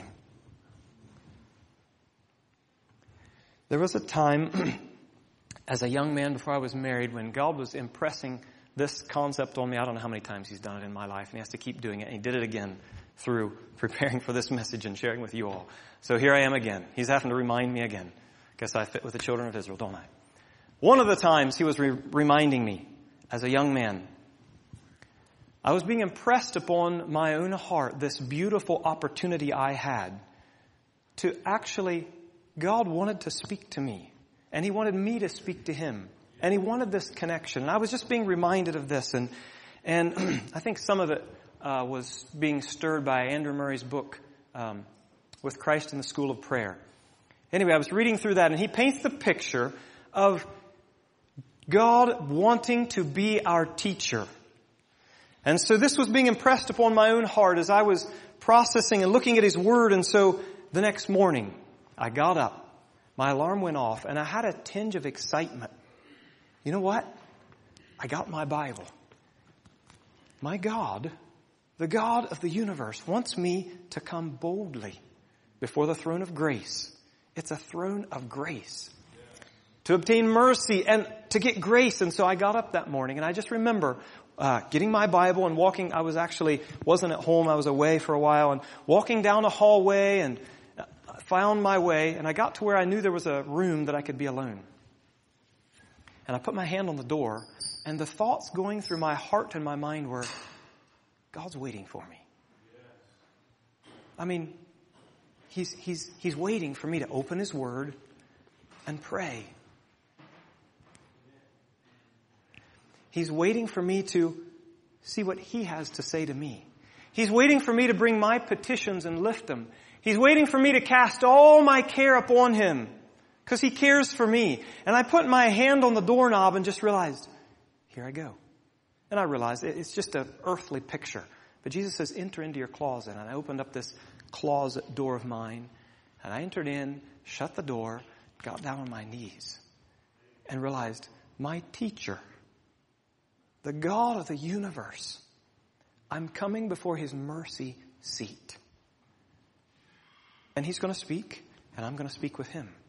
There was a time as a young man before I was married when God was impressing this concept on me. I don't know how many times he's done it in my life, and he has to keep doing it. And he did it again through preparing for this message and sharing with you all. So here I am again. He's having to remind me again. Guess I fit with the children of Israel, don't I? One of the times he was reminding me as a young man, I was being impressed upon my own heart this beautiful opportunity I had to actually, God wanted to speak to me, and he wanted me to speak to him, and he wanted this connection. And I was just being reminded of this, and I think some of it was being stirred by Andrew Murray's book, With Christ in the School of Prayer. Anyway, I was reading through that, and he paints the picture of God wanting to be our teacher. And so this was being impressed upon my own heart as I was processing and looking at His Word. And so the next morning, I got up, my alarm went off, and I had a tinge of excitement. You know what? I got my Bible. My God, the God of the universe, wants me to come boldly before the throne of grace. It's a throne of grace. To obtain mercy and to get grace. And so I got up that morning, and I just remember getting my Bible and walking. I wasn't at home. I was away for a while, and walking down a hallway and found my way, and I got to where I knew there was a room that I could be alone. And I put my hand on the door, and the thoughts going through my heart and my mind were, God's waiting for me. I mean, He's waiting for me to open His Word and pray. He's waiting for me to see what He has to say to me. He's waiting for me to bring my petitions and lift them. He's waiting for me to cast all my care upon Him because He cares for me. And I put my hand on the doorknob and just realized, here I go. And I realized it's just an earthly picture. But Jesus says, enter into your closet. And I opened up this closet door of mine, and I entered in, shut the door, got down on my knees, and realized my teacher, the God of the universe, I'm coming before His mercy seat. And He's going to speak, and I'm going to speak with Him.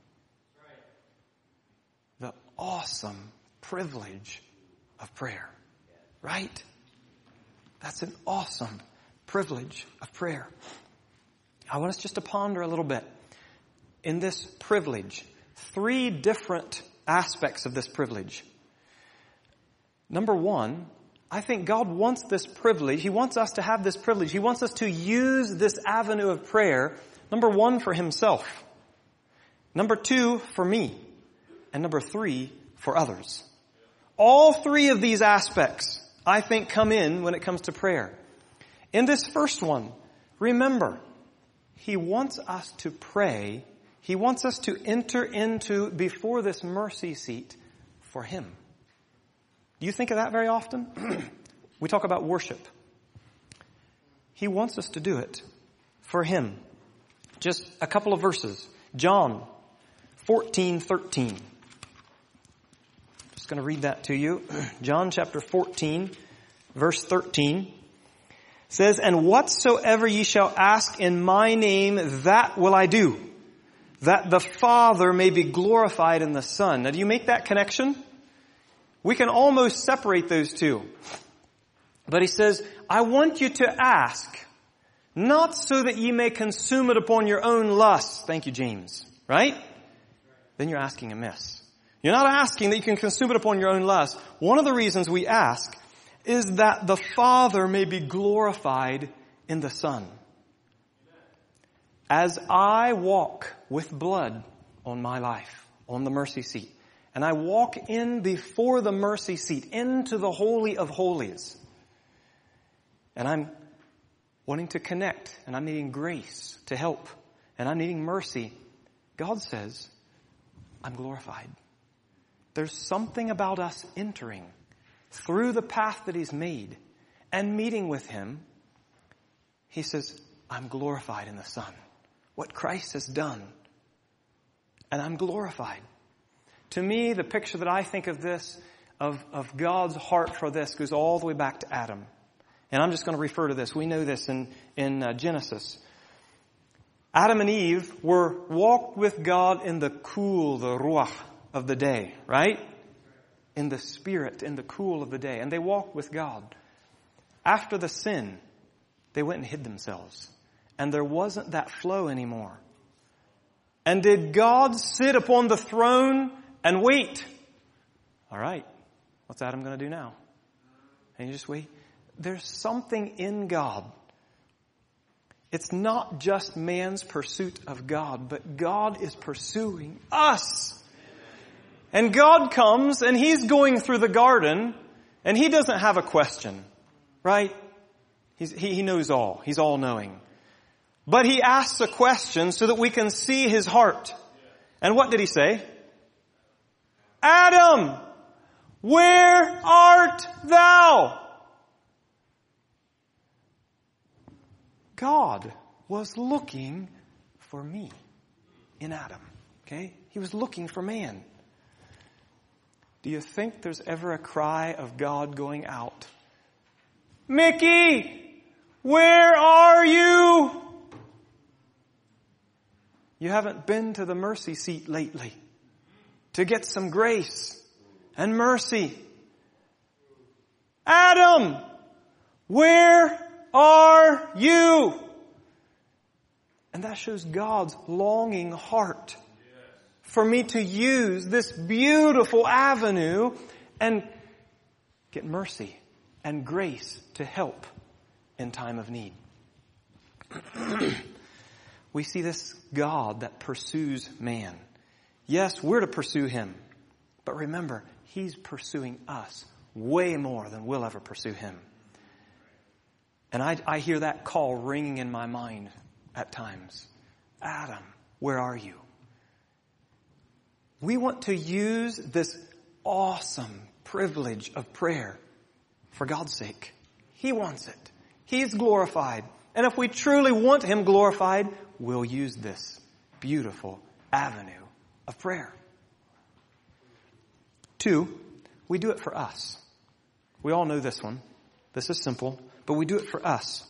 The awesome privilege of prayer. Right? That's an awesome privilege of prayer. I want us just to ponder a little bit. In this privilege, 3 different aspects of this privilege. Number 1, I think God wants this privilege. He wants us to have this privilege. He wants us to use this avenue of prayer, number 1, for Himself. Number 2, for me. And number 3, for others. All 3 of these aspects, I think, come in when it comes to prayer. In this first one, remember, He wants us to pray. He wants us to enter into before this mercy seat for Him. Do you think of that very often? We talk about worship. He wants us to do it for Him. Just a couple of verses. John 14:13. Just going to read that to you. John chapter 14, verse 13 says, and whatsoever ye shall ask in my name, that will I do, that the Father may be glorified in the Son. Now, do you make that connection? We can almost separate those two. But He says, I want you to ask, not so that ye may consume it upon your own lusts. Thank you, James. Right? Then you're asking amiss. You're not asking that you can consume it upon your own lusts. One of the reasons we ask is that the Father may be glorified in the Son. As I walk with blood on my life, on the mercy seat, and I walk in before the mercy seat, into the Holy of Holies, and I'm wanting to connect, and I'm needing grace to help, and I'm needing mercy, God says, I'm glorified. There's something about us entering through the path that He's made and meeting with Him. He says, I'm glorified in the Son. What Christ has done. And I'm glorified. To me, the picture that I think of this, of God's heart for this, goes all the way back to Adam. And I'm just going to refer to this. We know this in Genesis. Adam and Eve walked with God in the cool, the ruach of the day, right? In the spirit, in the cool of the day. And they walked with God. After the sin, they went and hid themselves. And there wasn't that flow anymore. And did God sit upon the throne and wait? All right, what's Adam going to do now? And you just wait. There's something in God. It's not just man's pursuit of God, but God is pursuing us. And God comes and He's going through the garden and He doesn't have a question, right? He knows all. He's all knowing. But He asks a question so that we can see His heart. And what did He say? Adam, where art thou? God was looking for me in Adam. Okay? He was looking for man. Do you think there's ever a cry of God going out? Mickey, where are you? You haven't been to the mercy seat lately to get some grace and mercy. Adam, where are you? And that shows God's longing heart for me to use this beautiful avenue and get mercy and grace to help in time of need. We see this God that pursues man. Yes, we're to pursue him. But remember, he's pursuing us way more than we'll ever pursue him. And I hear that call ringing in my mind at times. Adam, where are you? We want to use this awesome privilege of prayer for God's sake. He wants it. He's glorified. And if we truly want him glorified, we'll use this beautiful avenue of prayer. 2, we do it for us. We all know this one. This is simple, but we do it for us.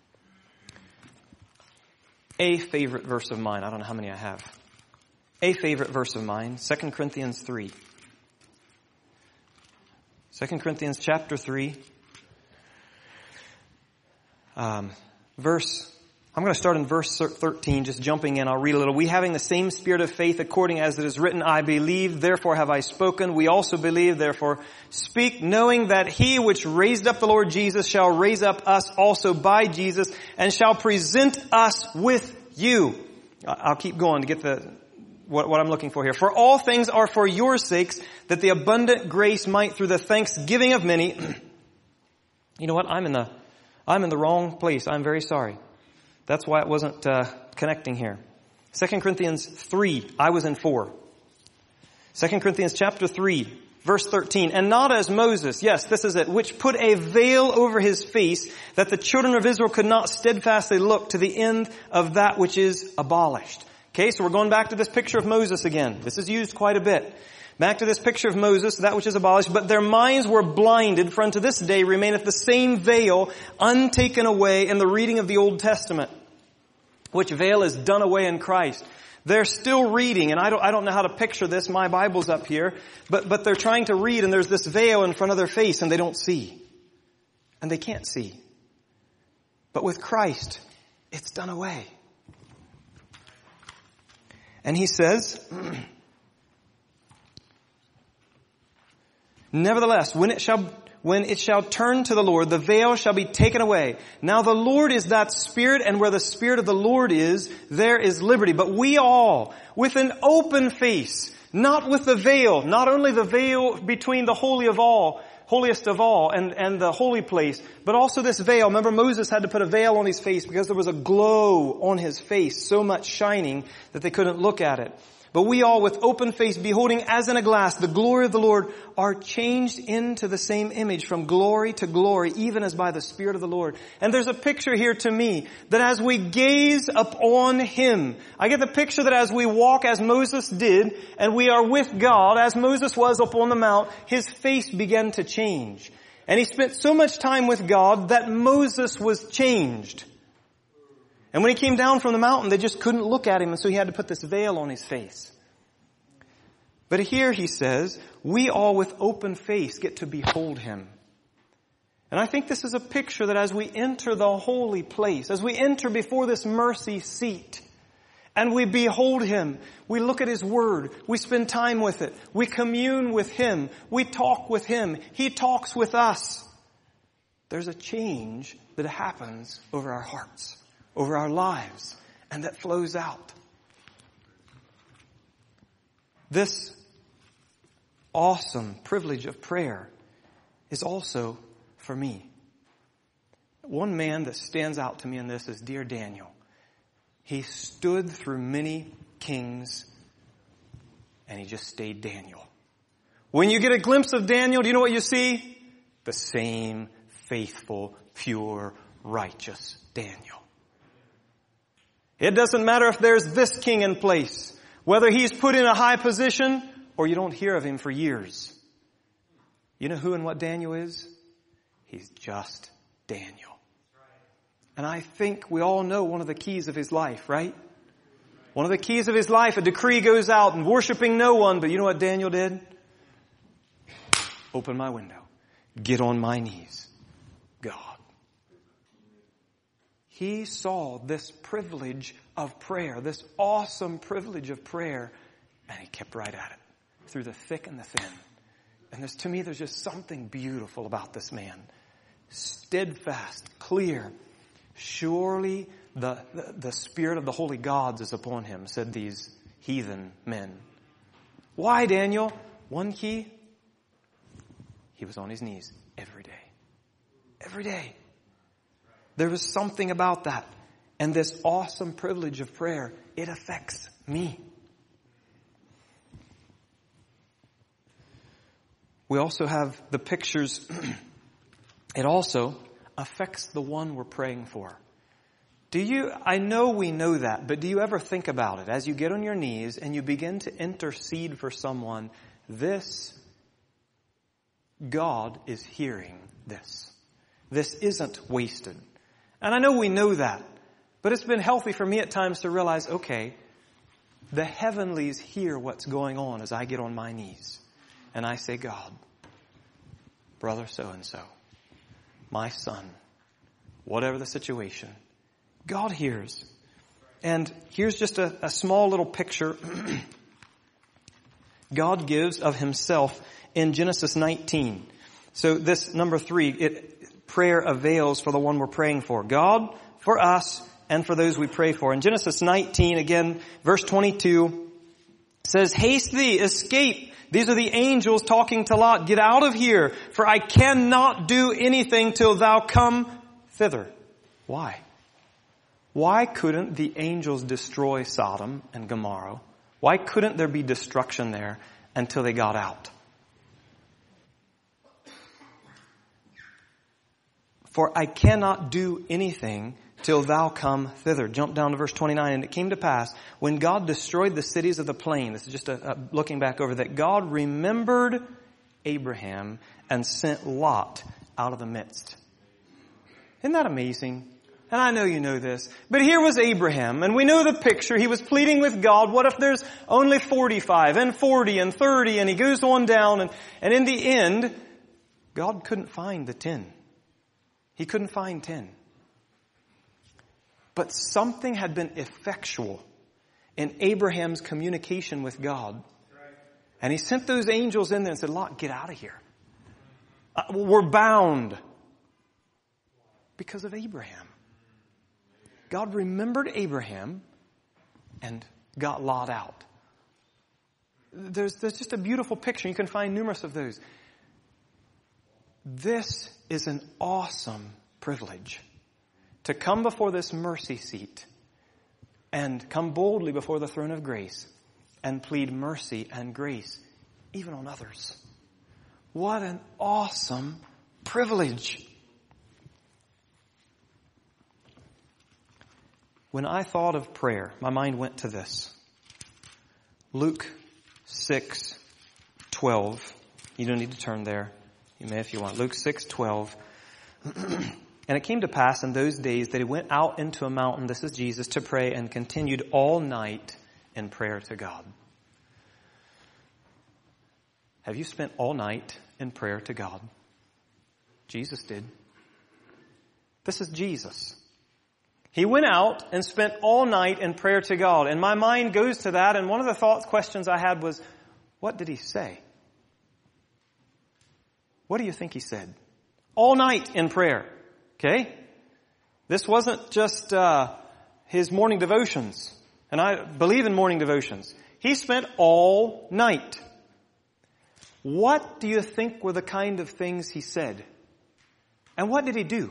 A favorite verse of mine. I don't know how many I have. A favorite verse of mine, 2 Corinthians 3. 2 Corinthians chapter 3. I'm going to start in verse 13, just jumping in. I'll read a little. We having the same spirit of faith according as it is written, I believe, therefore have I spoken. We also believe, therefore speak, knowing that he which raised up the Lord Jesus shall raise up us also by Jesus and shall present us with you. I'll keep going to get what I'm looking for here. For all things are for your sakes, that the abundant grace might through the thanksgiving of many. You know what? I'm in the wrong place. I'm very sorry. That's why it wasn't connecting here. 2 Corinthians 3. I was in 4. 2 Corinthians chapter 3, verse 13. And not as Moses, yes, this is it, which put a veil over his face, that the children of Israel could not steadfastly look to the end of that which is abolished. Okay, so we're going back to this picture of Moses again. This is used quite a bit. Back to this picture of Moses, that which is abolished. But their minds were blinded, for unto this day remaineth the same veil untaken away in the reading of the Old Testament. Which veil is done away in Christ. They're still reading, and I don't know how to picture this. My Bible's up here. But they're trying to read, and there's this veil in front of their face, and they don't see. And they can't see. But with Christ, it's done away. And he says, nevertheless, when it shall turn to the Lord, the veil shall be taken away. Now the Lord is that Spirit, and where the Spirit of the Lord is, there is liberty. But we all, with an open face, not with the veil, not only the veil between the holiest of all, and the holy place, but also this veil. Remember, Moses had to put a veil on his face because there was a glow on his face, so much shining that they couldn't look at it. But we all with open face, beholding as in a glass the glory of the Lord, are changed into the same image from glory to glory, even as by the Spirit of the Lord. And there's a picture here to me that as we gaze upon him, I get the picture that as we walk as Moses did, and we are with God, as Moses was up on the mount, his face began to change. And he spent so much time with God that Moses was changed. And when he came down from the mountain, they just couldn't look at him, and so he had to put this veil on his face. But here he says, we all with open face get to behold him. And I think this is a picture that as we enter the holy place, as we enter before this mercy seat, and we behold him, we look at his word, we spend time with it, we commune with him, we talk with him, he talks with us. There's a change that happens over our hearts, over our lives, and that flows out. This awesome privilege of prayer is also for me. One man that stands out to me in this is dear Daniel. He stood through many kings, and he just stayed Daniel. When you get a glimpse of Daniel, do you know what you see? The same faithful, pure, righteous Daniel. It doesn't matter if there's this king in place, whether he's put in a high position or you don't hear of him for years. You know who and what Daniel is? He's just Daniel. And I think we all know one of the keys of his life, right? One of the keys of his life, a decree goes out and worshiping no one, but you know what Daniel did? Open my window. Get on my knees. God. He saw this privilege of prayer, this awesome privilege of prayer, and he kept right at it through the thick and the thin. And to me, there's just something beautiful about this man. Steadfast, clear. Surely the spirit of the holy gods is upon him, said these heathen men. Why, Daniel? One key. He was on his knees every day. Every day. There was something about that. And this awesome privilege of prayer, it affects me. We also have the pictures. It also affects the one we're praying for. I know we know that, but do you ever think about it? As you get on your knees and you begin to intercede for someone, God is hearing this. This isn't wasted. And I know we know that, but it's been healthy for me at times to realize, okay, the heavenlies hear what's going on as I get on my knees. And I say, God, brother so-and-so, my son, whatever the situation, God hears. And here's just a small little picture God gives of himself in Genesis 19. So this number 3, prayer avails for the one we're praying for. God, for us, and for those we pray for. In Genesis 19, again, verse 22, says, haste thee, escape. These are the angels talking to Lot. Get out of here, for I cannot do anything till thou come thither. Why? Why couldn't the angels destroy Sodom and Gomorrah? Why couldn't there be destruction there until they got out? For I cannot do anything till thou come thither. Jump down to verse 29. And it came to pass, when God destroyed the cities of the plain, this is just looking back over, that God remembered Abraham and sent Lot out of the midst. Isn't that amazing? And I know you know this, but here was Abraham, and we know the picture. He was pleading with God, what if there's only 45 and 40 and 30, and he goes on down, and in the end, God couldn't find the 10. He couldn't find 10. But something had been effectual in Abraham's communication with God. And he sent those angels in there and said, Lot, get out of here. We're bound because of Abraham. God remembered Abraham and got Lot out. There's just a beautiful picture. You can find numerous of those. This is an awesome privilege to come before this mercy seat and come boldly before the throne of grace and plead mercy and grace even on others. What an awesome privilege. When I thought of prayer, my mind went to this. Luke 6:12. You don't need to turn there. You may if you want. Luke 6:12. And it came to pass in those days that he went out into a mountain, this is Jesus, to pray, and continued all night in prayer to God. Have you spent all night in prayer to God? Jesus did. This is Jesus. He went out and spent all night in prayer to God. And my mind goes to that. And one of the questions I had was, what did he say? What do you think he said? All night in prayer. Okay? This wasn't just his morning devotions. And I believe in morning devotions. He spent all night. What do you think were the kind of things he said? And what did he do?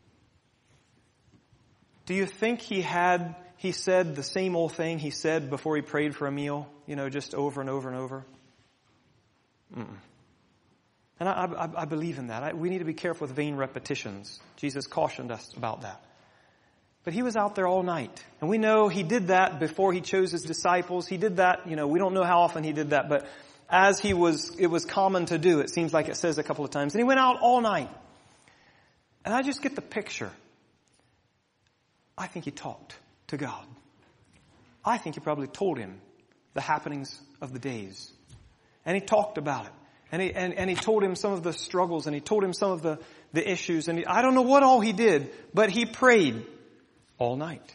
Do you think he said the same old thing he said before he prayed for a meal? Just over and over and over? Mm-mm. And I believe in that. We need to be careful with vain repetitions. Jesus cautioned us about that. But he was out there all night. And we know he did that before he chose his disciples. He did that, we don't know how often he did that, but as it was common to do. It seems like it says a couple of times. And he went out all night. And I just get the picture. I think he talked to God. I think he probably told him the happenings of the days. And he talked about it. And he told him some of the struggles, and he told him some of the issues. And I don't know what all he did, but he prayed all night.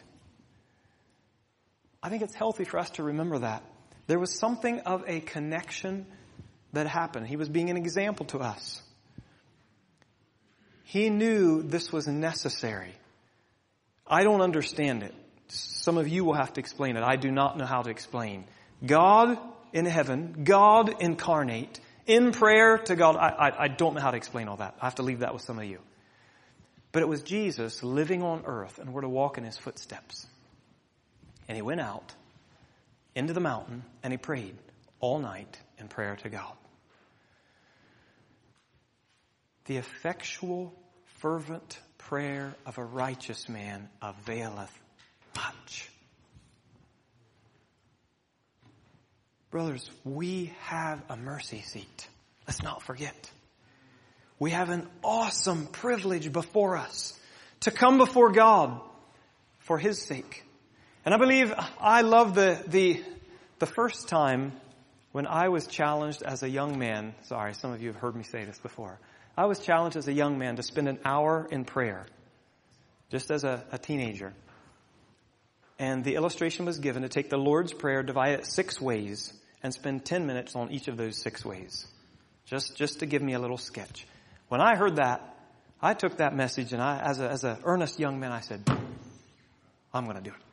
I think it's healthy for us to remember that. There was something of a connection that happened. He was being an example to us. He knew this was necessary. I don't understand it. Some of you will have to explain it. I do not know how to explain. God in heaven, God incarnate, in prayer to God. I don't know how to explain all that. I have to leave that with some of you. But it was Jesus living on earth, and we're to walk in his footsteps. And he went out into the mountain, and he prayed all night in prayer to God. The effectual, fervent prayer of a righteous man availeth much. Brothers, we have a mercy seat. Let's not forget. We have an awesome privilege before us to come before God for his sake. And I believe I love the first time when I was challenged as a young man. Sorry, some of you have heard me say this before. I was challenged as a young man to spend an hour in prayer, just as a teenager. And the illustration was given to take the Lord's Prayer, divide it 6 ways, and spend 10 minutes on each of those 6 ways. Just to give me a little sketch. When I heard that, I took that message, and as an earnest young man, I said, I'm going to do it.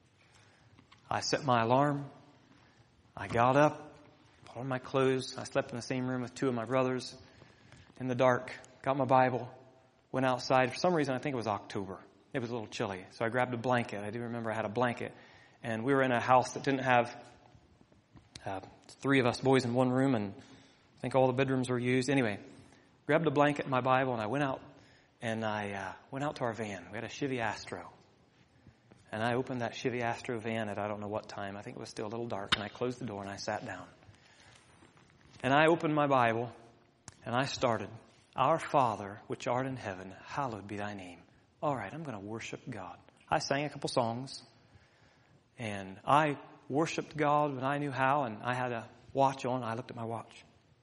I set my alarm. I got up, put on my clothes. I slept in the same room with 2 of my brothers in the dark, got my Bible, went outside. For some reason, I think it was October. It was a little chilly. So I grabbed a blanket. I do remember I had a blanket. And we were in a house that didn't have 3 of us boys in one room, and I think all the bedrooms were used. Anyway, grabbed a blanket and my Bible, and I went out, and I went out to our van. We had a Chevy Astro. And I opened that Chevy Astro van at I don't know what time. I think it was still a little dark. And I closed the door and I sat down. And I opened my Bible and I started, Our Father, which art in heaven, hallowed be thy name. All right, I'm going to worship God. I sang a couple songs. And I worshiped God when I knew how. And I had a watch on. I looked at my watch.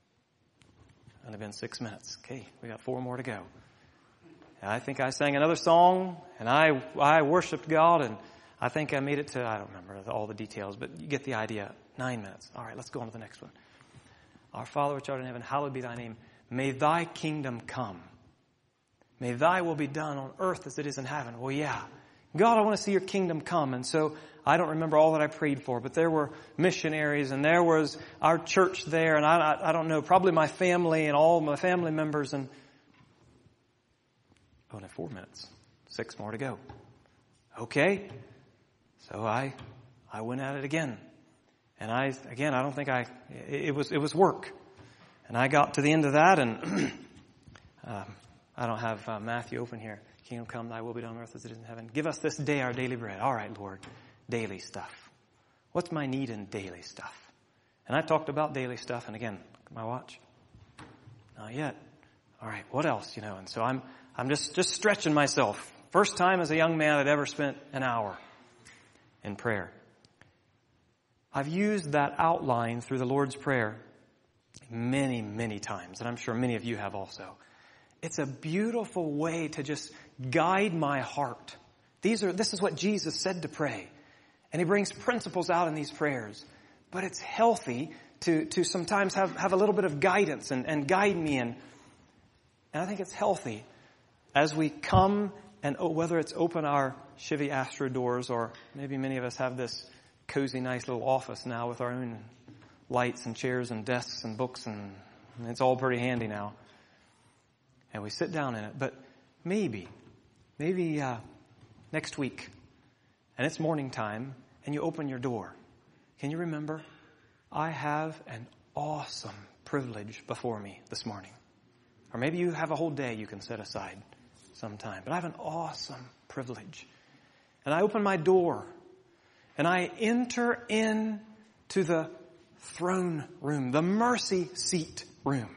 It had been 6 minutes. Okay, we got 4 more to go. I think I sang another song, and I worshiped God, and I think I made it to, I don't remember all the details, but you get the idea. 9 minutes. All right, let's go on to the next one. Our Father which art in heaven, hallowed be thy name. May thy kingdom come. May thy will be done on earth as it is in heaven. Well, yeah. God, I want to see your kingdom come. And so I don't remember all that I prayed for, but there were missionaries, and there was our church there, and I don't know, probably my family and all my family members, and only 4 minutes. 6 more to go. Okay. So I went at it again. And I don't think it was work. And I got to the end of that, and I don't have Matthew open here. Kingdom come, thy will be done on earth as it is in heaven. Give us this day our daily bread. All right, Lord. Daily stuff. What's my need in daily stuff? And I talked about daily stuff, and again, my watch. Not yet. All right, what else? And so I'm just stretching myself. First time as a young man I'd ever spent an hour in prayer. I've used that outline through the Lord's Prayer many, many times, and I'm sure many of you have also. It's a beautiful way to just guide my heart. This is what Jesus said to pray. And he brings principles out in these prayers. But it's healthy to sometimes have a little bit of guidance and guide me in. And I think it's healthy as we come and whether it's open our Chevy Astro doors, or maybe many of us have this cozy, nice little office now with our own lights and chairs and desks and books, and it's all pretty handy now. And we sit down in it. But maybe next week, and it's morning time, and you open your door. Can you remember? I have an awesome privilege before me this morning. Or maybe you have a whole day you can set aside sometime. But I have an awesome privilege. and I open my door and I enter into the throne room, the mercy seat room,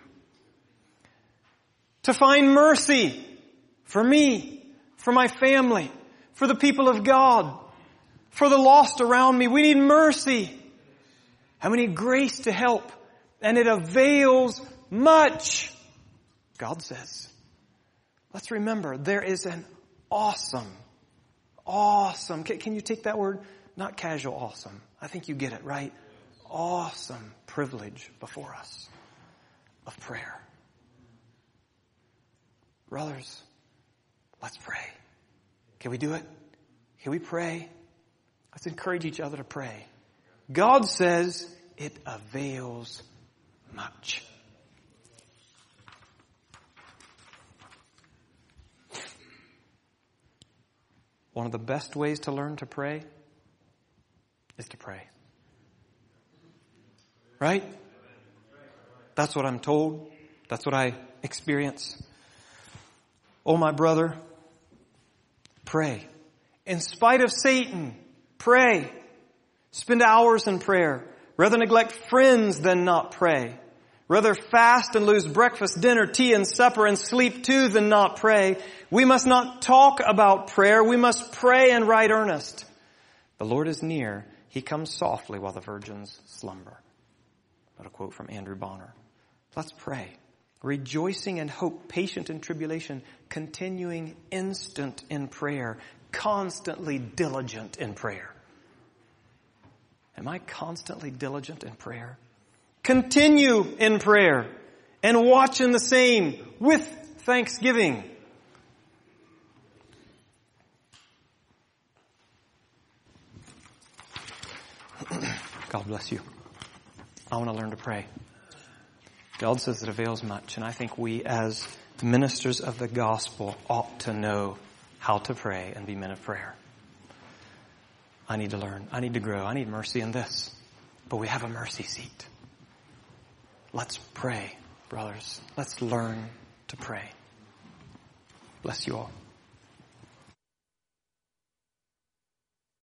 to find mercy for me, for my family, for the people of God, for the lost around me. We need mercy. And we need grace to help. And it avails much. God says. Let's remember, there is an awesome, can you take that word? Not casual awesome. I think you get it, right? Awesome privilege before us of prayer. Brothers, let's pray. Can we do it? Can we pray? Let's encourage each other to pray. God says it avails much. One of the best ways to learn to pray is to pray. Right? That's what I'm told. That's what I experience. Oh, my brother, pray. In spite of Satan, pray. Spend hours in prayer. Rather neglect friends than not pray. Rather fast and lose breakfast, dinner, tea, and supper and sleep too than not pray. We must not talk about prayer. We must pray in right earnest. The Lord is near. He comes softly while the virgins slumber. What a quote from Andrew Bonner. Let's pray. Rejoicing in hope, patient in tribulation, continuing instant in prayer, constantly diligent in prayer. Am I constantly diligent in prayer? Continue in prayer and watch in the same with thanksgiving. God bless you. I want to learn to pray. God says it avails much, and I think we as ministers of the gospel ought to know how to pray and be men of prayer. I need to learn. I need to grow. I need mercy in this. But we have a mercy seat. Let's pray, brothers. Let's learn to pray. Bless you all.